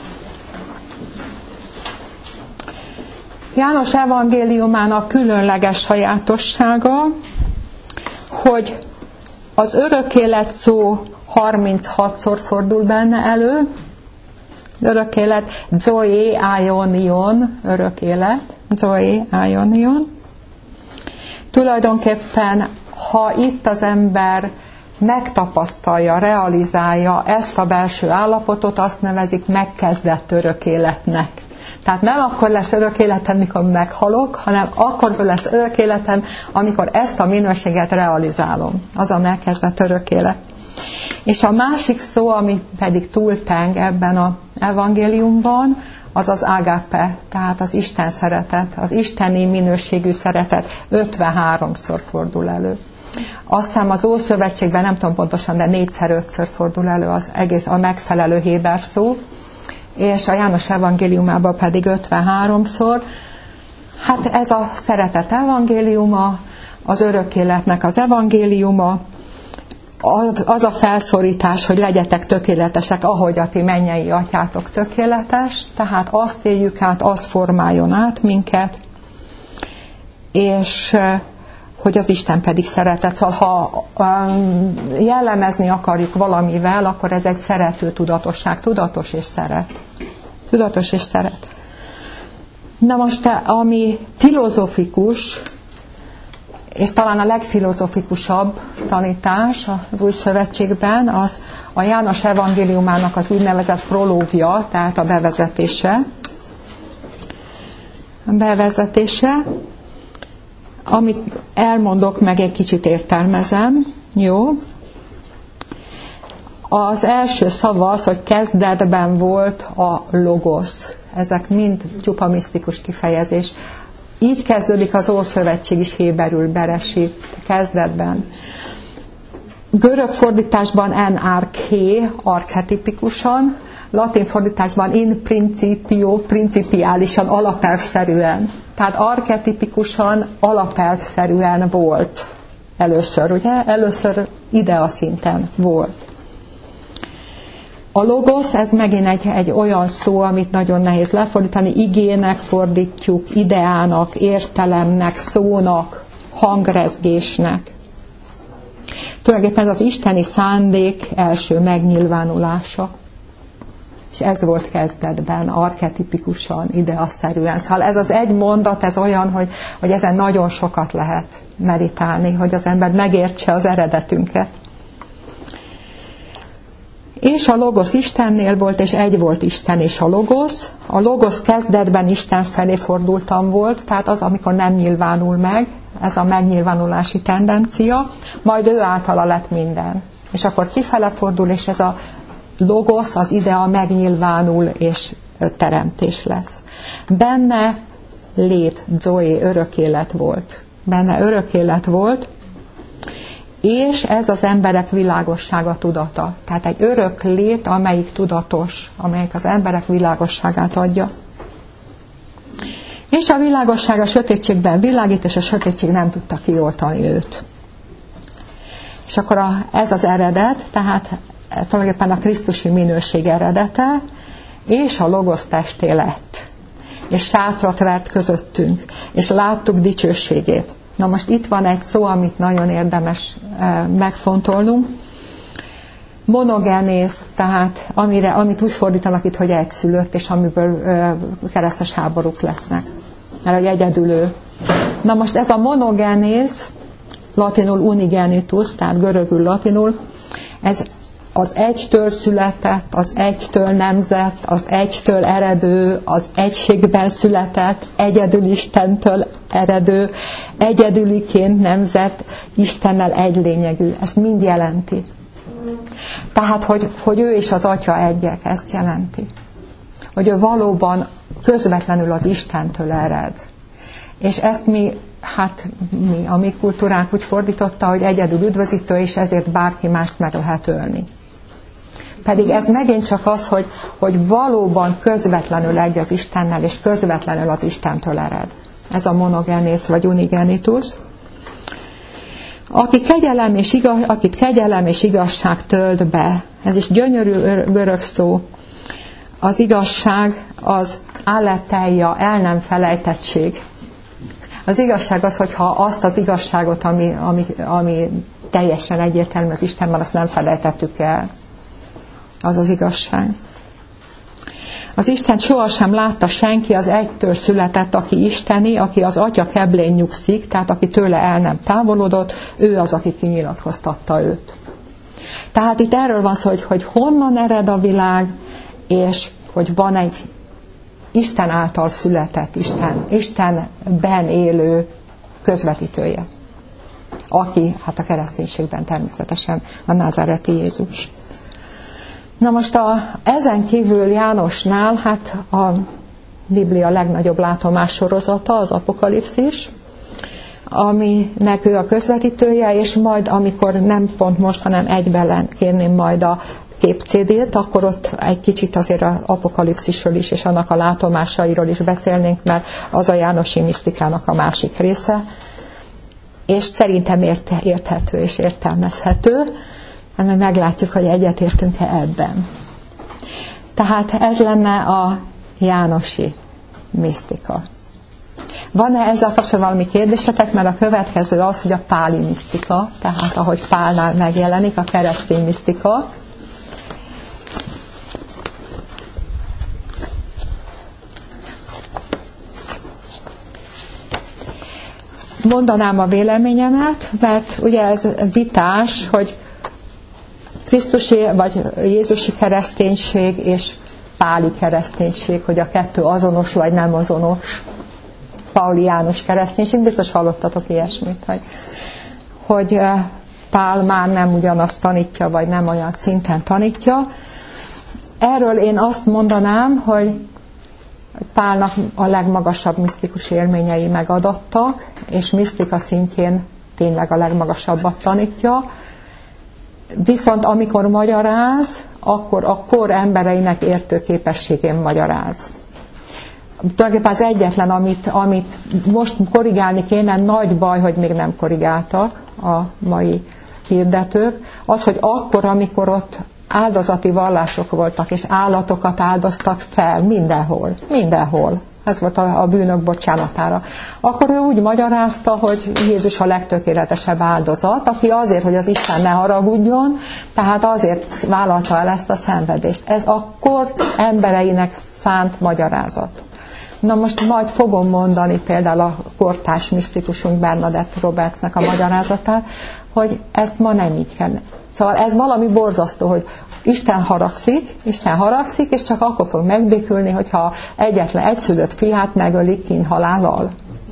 János evangéliumának különleges sajátossága, hogy az örök élet szó 36-szor fordul benne elő. Örök élet, zoe aionion, örök élet, zoe aionion. Tulajdonképpen, ha itt az ember megtapasztalja, realizálja ezt a belső állapotot, azt nevezik megkezdett örök életnek. Tehát nem akkor lesz örök életem, mikor meghalok, hanem akkor lesz örök életem, amikor ezt a minőséget realizálom. Az a megkezdett örök élet. És a másik szó, ami pedig túlteng ebben az evangéliumban, az az agape, tehát az Isten szeretet, az isteni minőségű szeretet 53-szor fordul elő. Azt hiszem az Ószövetségben, nem tudom pontosan, de 4-5-ször fordul elő az egész a megfelelő héber szó, és a János evangéliumában pedig 53-szor. Hát ez a szeretet evangéliuma, az örök életnek az evangéliuma, az a felszólítás, hogy legyetek tökéletesek, ahogy a ti mennyei atyátok tökéletes, tehát azt éljük át, az formáljon át minket, és hogy az Isten pedig szeretet. Szóval ha jellemezni akarjuk valamivel, akkor ez egy szerető tudatosság, tudatos és szeret. Tudatos és szeret. Na most, ami filozófikus, és talán a legfilozofikusabb tanítás az Új Szövetségben, az a János evangéliumának az úgynevezett prológia, tehát a bevezetése. Amit elmondok, meg egy kicsit értelmezem. Jó? Az első szava az, hogy kezdetben volt a logosz. Ezek mind csupa misztikus kifejezés. Így kezdődik az Ószövetség is héberül, Beresit, kezdetben. Görög fordításban en arché, archetipikusan, latin fordításban in principio, principiálisan, alapelvszerűen. Tehát archetipikusan, alapelvszerűen volt először, ugye? Először idea szinten volt. A logosz, ez megint egy olyan szó, amit nagyon nehéz lefordítani, igének fordítjuk, ideának, értelemnek, szónak, hangrezgésnek. Tulajdonképpen az isteni szándék első megnyilvánulása. És ez volt kezdetben, archetipikusan, ideaszerűen. Szóval ez az egy mondat, ez olyan, hogy ezen nagyon sokat lehet meditálni, hogy az ember megértse az eredetünket. És a logosz Istennél volt, és egy volt Isten és a logosz. A logosz kezdetben Isten felé fordultan volt, tehát az, amikor nem nyilvánul meg, ez a megnyilvánulási tendencia, majd ő általa lett minden. És akkor kifele fordul, és ez a logosz, az idea megnyilvánul, és teremtés lesz. Benne lét, zoé, örök élet volt. Benne örök élet volt, és ez az emberek világossága, tudata. Tehát egy örök lét, amelyik tudatos, amelyik az emberek világosságát adja. És a világosság a sötétségben világít, és a sötétség nem tudta kioltani őt. És akkor ez az eredet, tehát tulajdonképpen a krisztusi minőség eredete, és a logosz testé lett. És sátrat vert közöttünk, és láttuk dicsőségét. Na most itt van egy szó, amit nagyon érdemes megfontolnunk. Monogenész, tehát amit úgy fordítanak itt, hogy egyszülött, és amiből keresztes háborúk lesznek. Mert hogy egyedül ő. Na most ez a monogenész, latinul unigenitus, tehát görögül latinul, ez az egytől született, az egytől nemzet, az egytől eredő, az egységben született, egyedül Istentől eredő, egyedüliként nemzet, Istennel egy lényegű. Ezt mind jelenti. Tehát, hogy ő és az Atya egyek, ezt jelenti. Hogy ő valóban közvetlenül az Istentől ered. És ezt a mi kultúránk úgy fordította, hogy egyedül üdvözítő, és ezért bárki mást meg lehet ölni. Pedig ez megint csak az, hogy valóban közvetlenül egy az Istennel, és közvetlenül az Istentől ered. Ez a monogenész vagy unigenitus. Akit kegyelem és igazság tölt be, ez is gyönyörű görög szó, az igazság az aletheia, el nem felejtettség. Az igazság az, hogyha azt az igazságot, ami teljesen egyértelmű az Istenben, azt nem felejtettük el. Az az igazság. Az Isten sohasem látta senki, az egytől született, aki isteni, aki az Atya keblén nyugszik, tehát aki tőle el nem távolodott, ő az, aki kinyilatkoztatta őt. Tehát itt erről van szó, hogy honnan ered a világ, és hogy van egy Isten által született, Istenben élő közvetítője, aki a kereszténységben természetesen a názáreti Jézus. Na most ezen kívül Jánosnál, a Biblia legnagyobb látomás sorozata, az Apokalipszis, aminek ő a közvetítője, és majd, amikor nem pont most, hanem egyben kérném majd a képcédét, akkor ott egy kicsit azért az apokalipszisről is, és annak a látomásairól is beszélnénk, mert az a jánosi misztikának a másik része, és szerintem érthető és értelmezhető, mert meglátjuk, hogy egyetértünk-e ebben. Tehát ez lenne a jánosi misztika. Van-e ezzel kapcsolatban valami kérdésetek? Mert a következő az, hogy a páli misztika, tehát ahogy Pálnál megjelenik, a keresztény misztika. Mondanám a véleményemet, mert ugye ez vitás, hogy Krisztusi vagy Jézusi kereszténység és páli kereszténység, hogy a kettő azonos vagy nem azonos. Pauliánus kereszténység, biztos hallottatok ilyesmit, hogy Pál már nem ugyanazt tanítja, vagy nem olyan szinten tanítja. Erről én azt mondanám, hogy Pálnak a legmagasabb misztikus élményei megadattak, és misztika szintjén tényleg a legmagasabbat tanítja. Viszont amikor magyaráz, akkor a kor embereinek értő képességén magyaráz. Tulajdonképpen az egyetlen, amit most korrigálni kéne, nagy baj, hogy még nem korrigáltak a mai hirdetők, az, hogy akkor, amikor ott áldozati vallások voltak, és állatokat áldoztak fel mindenhol. Ez volt a bűnök bocsánatára. Akkor ő úgy magyarázta, hogy Jézus a legtökéletesebb áldozat, aki azért, hogy az Isten ne haragudjon, tehát azért vállalta el ezt a szenvedést. Ez akkor embereinek szánt magyarázat. Na most majd fogom mondani például a kortárs misztikusunk Bernadette Robertsnek a magyarázatát, hogy ezt ma nem így kell. Szóval ez valami borzasztó, hogy Isten haragszik, és csak akkor fog megbékülni, hogyha egyetlen egyszülött fiát megölik kínhalállal.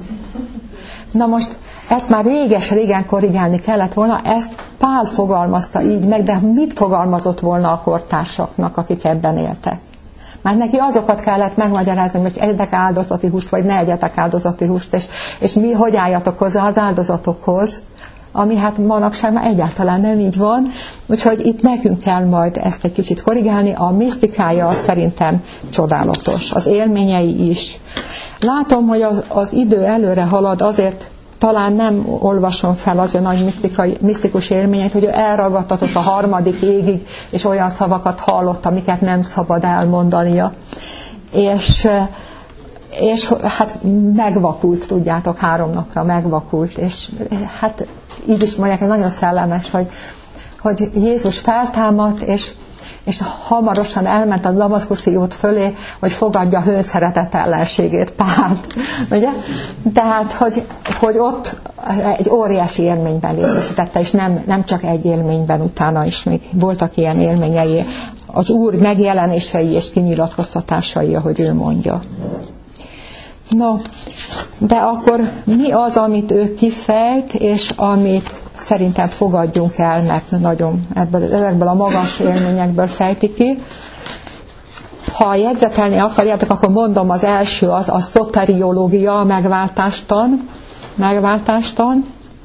Na most ezt már régen korrigálni kellett volna, ezt Pál fogalmazta így meg, de mit fogalmazott volna a kortársaknak, akik ebben éltek? Már neki azokat kellett megmagyarázni, hogy egyetek áldozati húst, vagy ne egyetek áldozati húst, és mi hogy álljatok hozzá az áldozatokhoz, ami hát manapság már egyáltalán nem így van, úgyhogy itt nekünk kell majd ezt egy kicsit korrigálni. A misztikája szerintem csodálatos, az élményei is. Látom, hogy az idő előre halad, azért talán nem olvasom fel az ő nagy misztikus élményeit, hogy ő elragadtatott a harmadik égig, és olyan szavakat hallott, amiket nem szabad elmondania. És hát megvakult, tudjátok, 3 napra megvakult, és hát így is mondják, ez nagyon szellemes, hogy Jézus feltámadt, és hamarosan elment a Damaszkuszi út fölé, hogy fogadja hőszeretet ellenségét, Pált. Ugye? Tehát, hogy ott egy óriási élményben részesítette, és nem csak egy élményben, utána is még voltak ilyen élményei, az Úr megjelenései és kinyilatkoztatásai, ahogy ő mondja. No, de akkor mi az, amit ő kifejt, és amit szerintem fogadjunk el, mert nagyon ezekből a magas élményekből fejti ki. Ha jegyzetelni akarjátok, akkor mondom, az első az a szoteriológia, a megváltástan.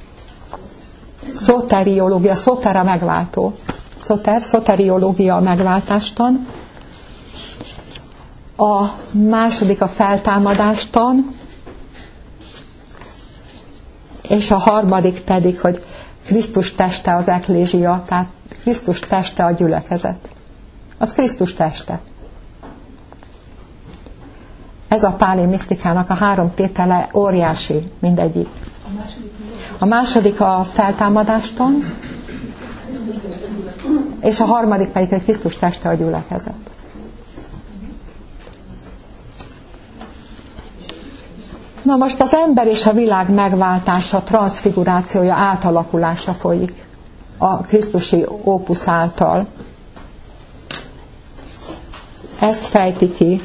Szoteriológia, szotera megváltó. Szoteriológia, a megváltástan. A második a feltámadástan, és a harmadik pedig, hogy Krisztus teste az eklézsia, tehát Krisztus teste a gyülekezet. Az Krisztus teste. Ez a páli misztikának a 3 tétele óriási, mindegyik. A második a feltámadástan, és a harmadik pedig, hogy Krisztus teste a gyülekezet. Na most az ember és a világ megváltása, transzfigurációja, átalakulása folyik a krisztusi ópusz által. Ezt fejti ki.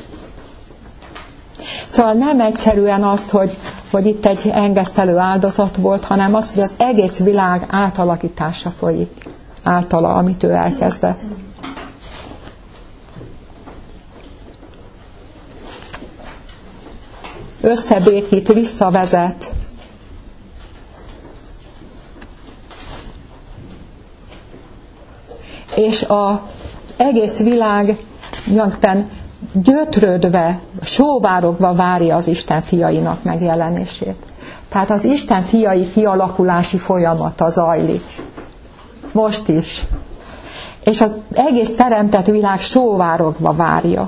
Szóval nem egyszerűen azt, hogy itt egy engesztelő áldozat volt, hanem az, hogy az egész világ átalakítása folyik általa, amit ő elkezdett. Összebékít, visszavezet. És az egész világ nyakben gyötrődve, sóvárogva várja az Isten fiainak megjelenését. Tehát az Isten fiai kialakulási folyamata zajlik. Most is. És az egész teremtett világ sóvárogva várja.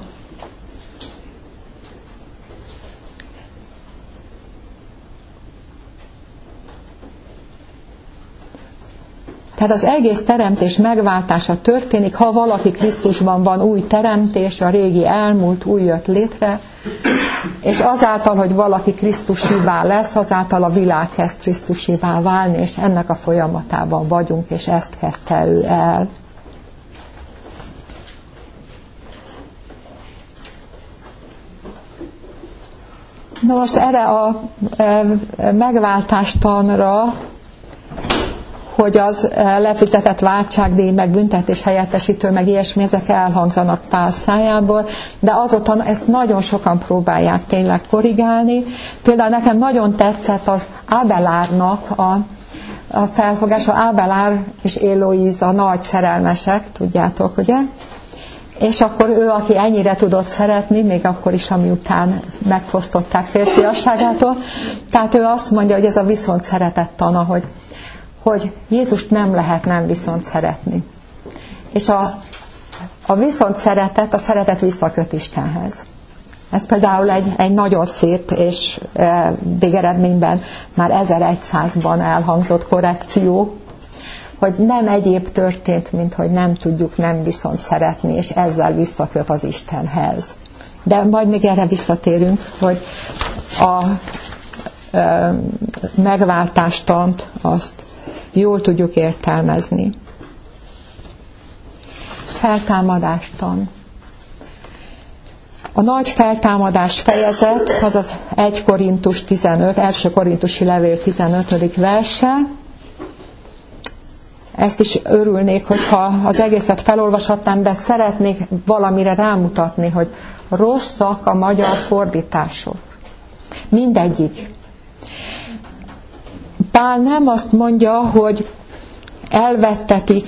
Tehát az egész teremtés megváltása történik, ha valaki Krisztusban van, új teremtés, a régi elmúlt, új jött létre, és azáltal, hogy valaki Krisztusivá lesz, azáltal a világ kezd Krisztusivá válni, és ennek a folyamatában vagyunk, és ezt kezdte ő el. Na most erre a megváltástanra, hogy az lefizetett váltságdíj, meg büntetés helyettesítő, meg ilyesmi, ezek elhangzanak Pál szájából, de azóta ezt nagyon sokan próbálják tényleg korrigálni. Például nekem nagyon tetszett az Abelárnak a felfogása. Abelár és Héloïse nagy szerelmesek, tudjátok, ugye? És akkor ő, aki ennyire tudott szeretni, még akkor is, ami után megfosztották férfiasságától, tehát ő azt mondja, hogy ez a viszont szeretet tana, hogy Jézust nem lehet nem viszont szeretni. És a viszont szeretet, a szeretet visszaköt Istenhez. Ez például egy nagyon szép és végeredményben már 1100-ban elhangzott korrekció, hogy nem egyéb történt, mint hogy nem tudjuk nem viszont szeretni, és ezzel visszaköt az Istenhez. De majd még erre visszatérünk, hogy a megváltástant azt jól tudjuk értelmezni. Feltámadástan. A nagy feltámadás fejezet, azaz 1 Korintus 15, 1 Korintusi levél 15. verse. Ezt is örülnék, hogyha az egészet felolvashatnám, de szeretnék valamire rámutatni, hogy rosszak a magyar fordítások. Mindegyik. Pál nem azt mondja, hogy elvettetik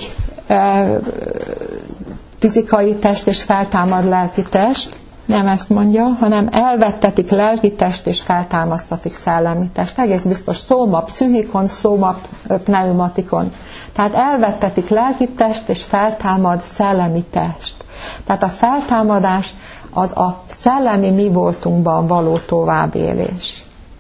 fizikai test és feltámad lelki test, nem ezt mondja, hanem elvettetik lelki test és feltámasztatik szellemi test. Egész biztos, szóma pszichikon, szóma pneumatikon. Tehát elvettetik lelki test és feltámad szellemi test. Tehát a feltámadás az a szellemi mi voltunkban való továbbélés.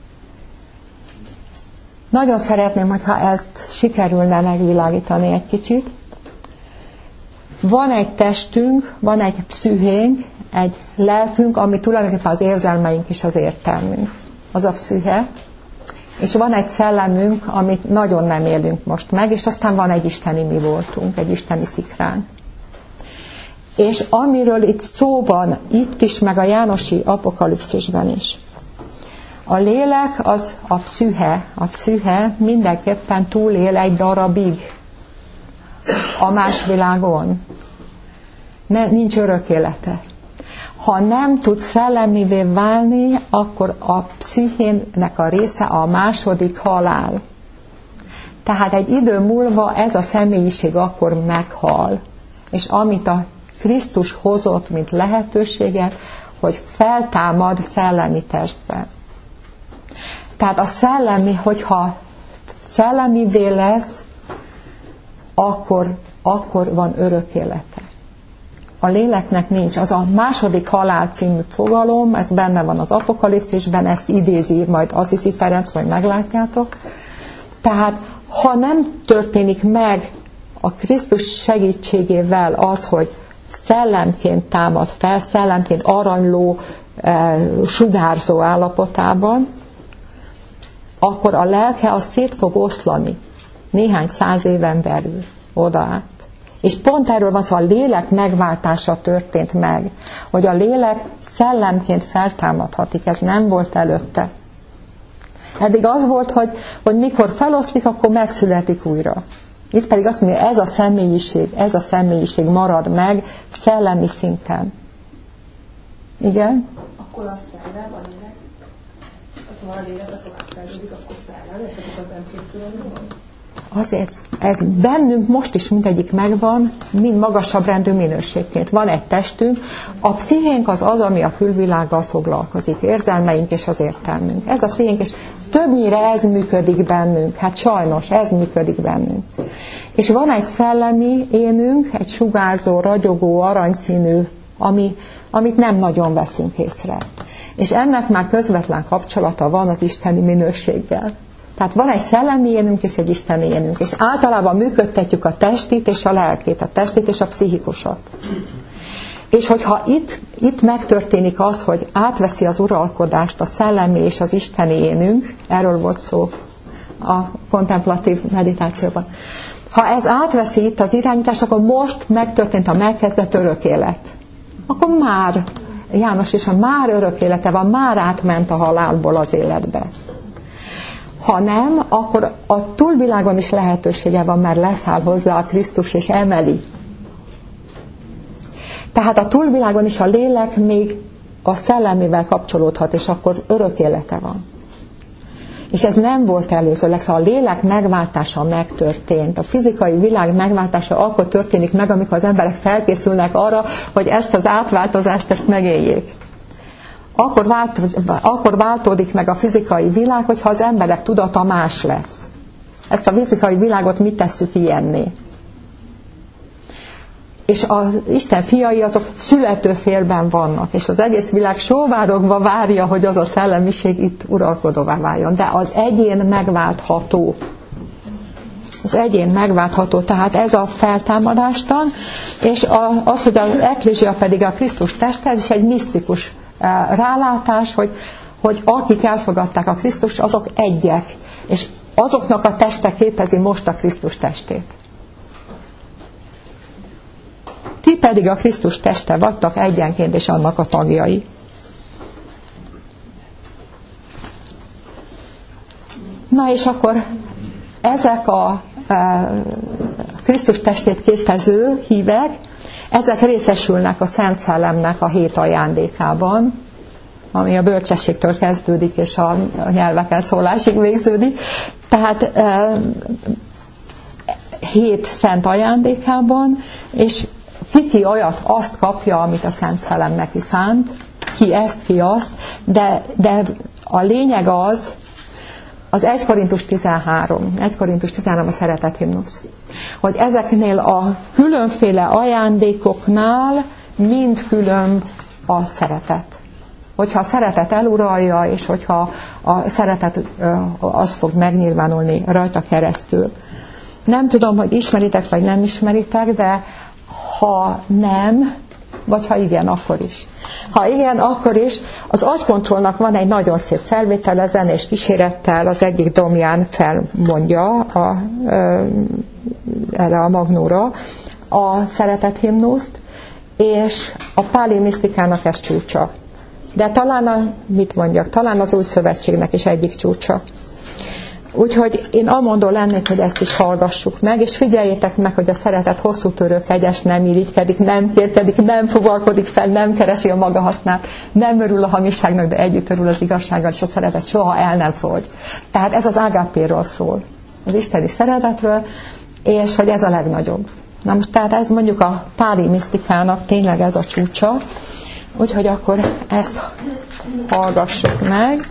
Nagyon szeretném, hogyha ezt sikerülne megvilágítani egy kicsit. Van egy testünk, van egy pszichénk, egy lelkünk, ami tulajdonképpen az érzelmeink és az értelmünk. Az a psziche. És van egy szellemünk, amit nagyon nem élünk most meg, és aztán van egy isteni mi voltunk, egy isteni szikránk. És amiről itt szó van, itt is, meg a jánosi apokalipszisben is. A lélek az a pszühe. A pszühe mindenképpen túlél egy darabig a más világon. Nincs örök élete. Ha nem tud szellemivé válni, akkor a pszichének a része a második halál. Tehát egy idő múlva ez a személyiség akkor meghal. És amit a Krisztus hozott, mint lehetőséget, hogy feltámad szellemi testben. Tehát a szellemi, hogyha szellemivé lesz, akkor van örök élete. A léleknek nincs. Az a második halál című fogalom, ez benne van az apokalipszisben, ezt idézi majd Assisi Ferenc, majd meglátjátok. Tehát, ha nem történik meg a Krisztus segítségével az, hogy szellemként támad fel, szellemként aranyló, sugárzó állapotában, akkor a lelke az szét fog oszlani néhány 100 éven belül oda át. És pont erről van szó, a lélek megváltása történt meg, hogy a lélek szellemként feltámadhatik, ez nem volt előtte. Eddig az volt, hogy mikor feloszlik, akkor megszületik újra. Itt pedig azt mondja, ez a személyiség marad meg szellemi szinten. Igen? Akkor a szellem, a lélek, szóval a lélek, akkor átfejlődik, akkor szellem, és akkor az nem két külön dolog? azért ez bennünk most is mindegyik megvan, mind magasabb rendű minőségként. Van egy testünk, a pszichénk az, ami a külvilággal foglalkozik, érzelmeink és az értelmünk. Ez a pszichénk, és többnyire ez működik bennünk, hát sajnos ez működik bennünk. És van egy szellemi énünk, egy sugárzó, ragyogó, aranyszínű, amit nem nagyon veszünk észre. És ennek már közvetlen kapcsolata van az isteni minőséggel. Tehát van egy szellemi énünk és egy isteni énünk, és általában működtetjük a testit és a lelkét, a testit és a pszichikusat. És hogyha itt megtörténik az, hogy átveszi az uralkodást a szellemi és az isteni énünk, erről volt szó a kontemplatív meditációban, ha ez átveszi itt az irányítást, akkor most megtörtént a megkezdett örök élet. Akkor már, János is, már örök élete van, már átment a halálból az életbe. Ha nem, akkor a túlvilágon is lehetősége van, mert leszáll hozzá a Krisztus és emeli. Tehát a túlvilágon is a lélek még a szellemével kapcsolódhat, és akkor örök élete van. És ez nem volt előzőleg, szóval a lélek megváltása megtörtént. A fizikai világ megváltása akkor történik meg, amikor az emberek felkészülnek arra, hogy ezt az átváltozást, ezt megéljék. Akkor váltódik meg a fizikai világ, hogyha az emberek tudata más lesz. Ezt a fizikai világot mi tesszük ilyenné. És az Isten fiai azok születőfélben vannak, és az egész világ sóvárogva várja, hogy az a szellemiség itt uralkodóvá váljon. De az egyén megváltható. Az egyén megváltható, tehát ez a feltámadástan, és az, hogy az eklézsia pedig a Krisztus teste, ez is egy misztikus rálátás, hogy akik elfogadták a Krisztust, azok egyek, és azoknak a teste képezi most a Krisztus testét. Ti pedig a Krisztus teste vagytok egyenként, és annak a tagjai. Na és akkor ezek a Krisztus testét képező hívek, ezek részesülnek a Szent Szellemnek a 7 ajándékában, ami a bölcsességtől kezdődik, és a nyelveken szólásig végződik. Tehát 7 szent ajándékában, és ki olyat azt kapja, amit a Szent Szellem neki szánt, ki ezt, ki azt, de a lényeg az 1 Korintus 13 a szeretet himnusz, hogy ezeknél a különféle ajándékoknál mind különb a szeretet. Hogyha a szeretet eluralja, és hogyha a szeretet az fog megnyilvánulni rajta keresztül. Nem tudom, hogy ismeritek, vagy nem ismeritek, de ha nem, vagy ha igen, akkor is. Ha igen, akkor is, az agykontrollnak van egy nagyon szép felvétele, zenés kísérettel, az egyik domján felmondja erre a magnóra a szeretet himnuszt, és a páli misztikának ez csúcsa. De talán talán az új szövetségnek is egyik csúcsa. Úgyhogy én amondó lennék, hogy ezt is hallgassuk meg, és figyeljétek meg, hogy a szeretet hosszú törő, kegyes, nem irigykedik, nem kérkedik, nem fuvalkodik fel, nem keresi a maga hasznát, nem örül a hamiságnak, de együtt örül az igazsággal, és a szeretet soha el nem fogy. Tehát ez az ágápéről szól, az isteni szeretetről, és hogy ez a legnagyobb. Na most tehát ez mondjuk a páli misztikának tényleg ez a csúcsa, úgyhogy akkor ezt hallgassuk meg.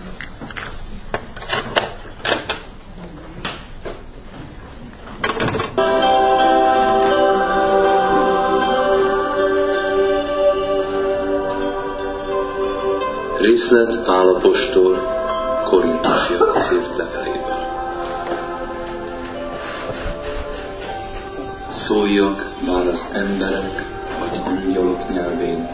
Részlet Pál apostol Korintusiakhoz írt leveléből. Szóljak bár az emberek vagy angyalok nyelvén,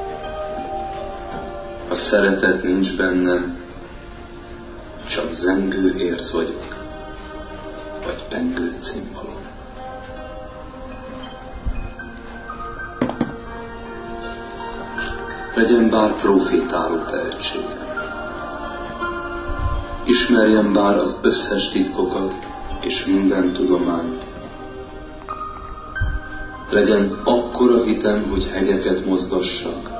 a szeretet nincs bennem, csak zengő érc vagyok, vagy pengő cimbalom. Legyen bár profétáló tehetségem, ismerjem bár az összes titkokat és minden tudományt, legyen akkora hitem, hogy hegyeket mozgassak,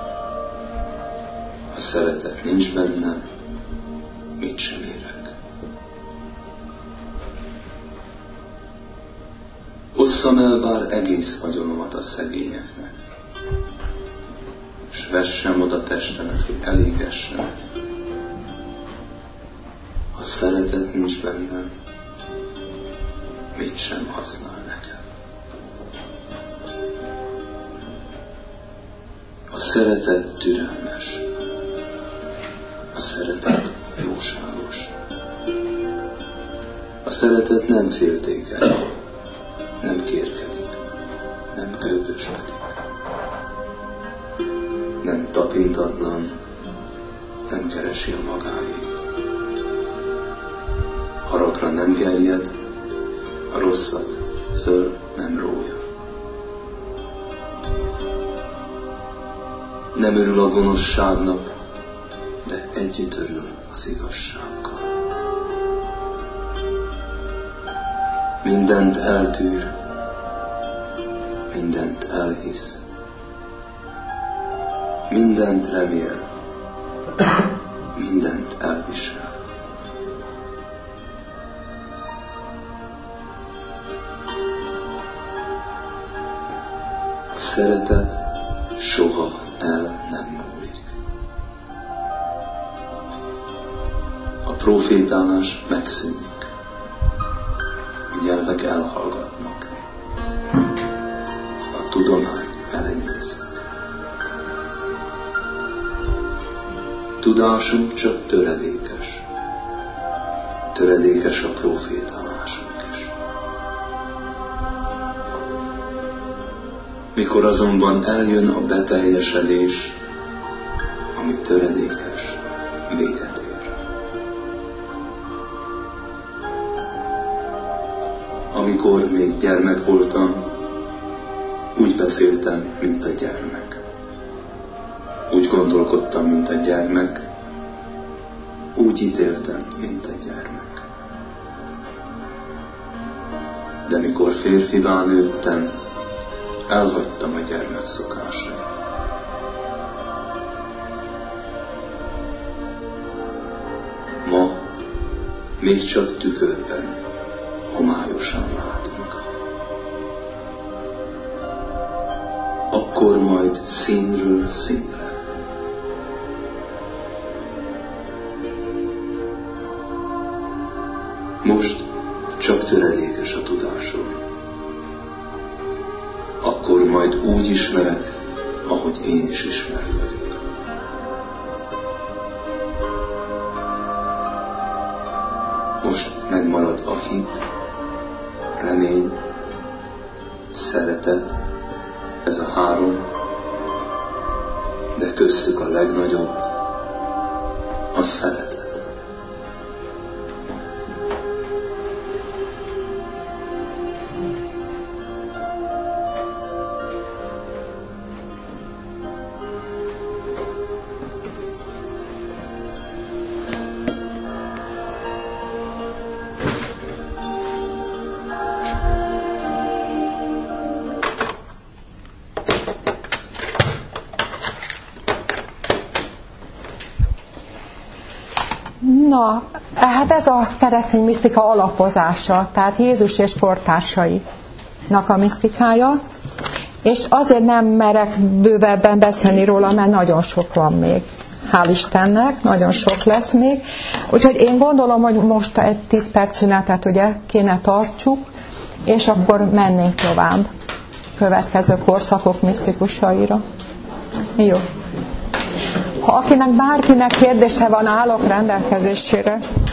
ha szeretet nincs bennem, mit sem érek. osszam el bár egész vagyonomat a szegényeknek, s vessem oda testemet, hogy elégessenek. Ha szeretet nincs bennem, mit sem használ nekem. A szeretet türelmes, a szeretet jóságos. A szeretet nem féltékeny, nem kérkedik, nem gőgösködik, nem tapintatlan, nem keresi a magáét. Haragra nem gerjed, a rosszat föl nem rója. Nem örül a gonoszságnak, de együtt örül az igazsággal. Mindent eltűr, mindent elhisz, mindent remél, mindent elvisel. A szeretet soha el nem múlik. A profétálás megszűnik, a nyelvek elhallgatnak, a tudomány elenyészik. Tudásunk csak töredékes, töredékes a profétálásunk is. Mikor azonban eljön a beteljesedés, ami töredékes, véget ér. Amikor még gyermek voltam, úgy beszéltem, mint a gyermek. Úgy gondolkodtam, mint a gyermek, úgy ítéltem, mint a gyermek. De mikor férfivá nőttem, elhagytam a gyermek szokásait. Ma még csak tükörben homályosan látunk. Akkor majd színről színre. Most csak töredékes a tudásom. Akkor majd úgy ismerek, ahogy én is ismert vagyok. Most megmarad a hit, remény, szeretet, ez a három, de köztük a legnagyobb a szeretet. Na, hát ez a keresztény misztika alapozása, tehát Jézus és kortársainak a misztikája, és azért nem merek bővebben beszélni róla, mert nagyon sok van még. Hál' Istennek, nagyon sok lesz még. Úgyhogy én gondolom, hogy most egy 10 perc szünetet ugye kéne tartsuk, és akkor mennénk tovább következő korszakok misztikusaira. Jó. Ha akinek bárkinek kérdése van, állok rendelkezésére.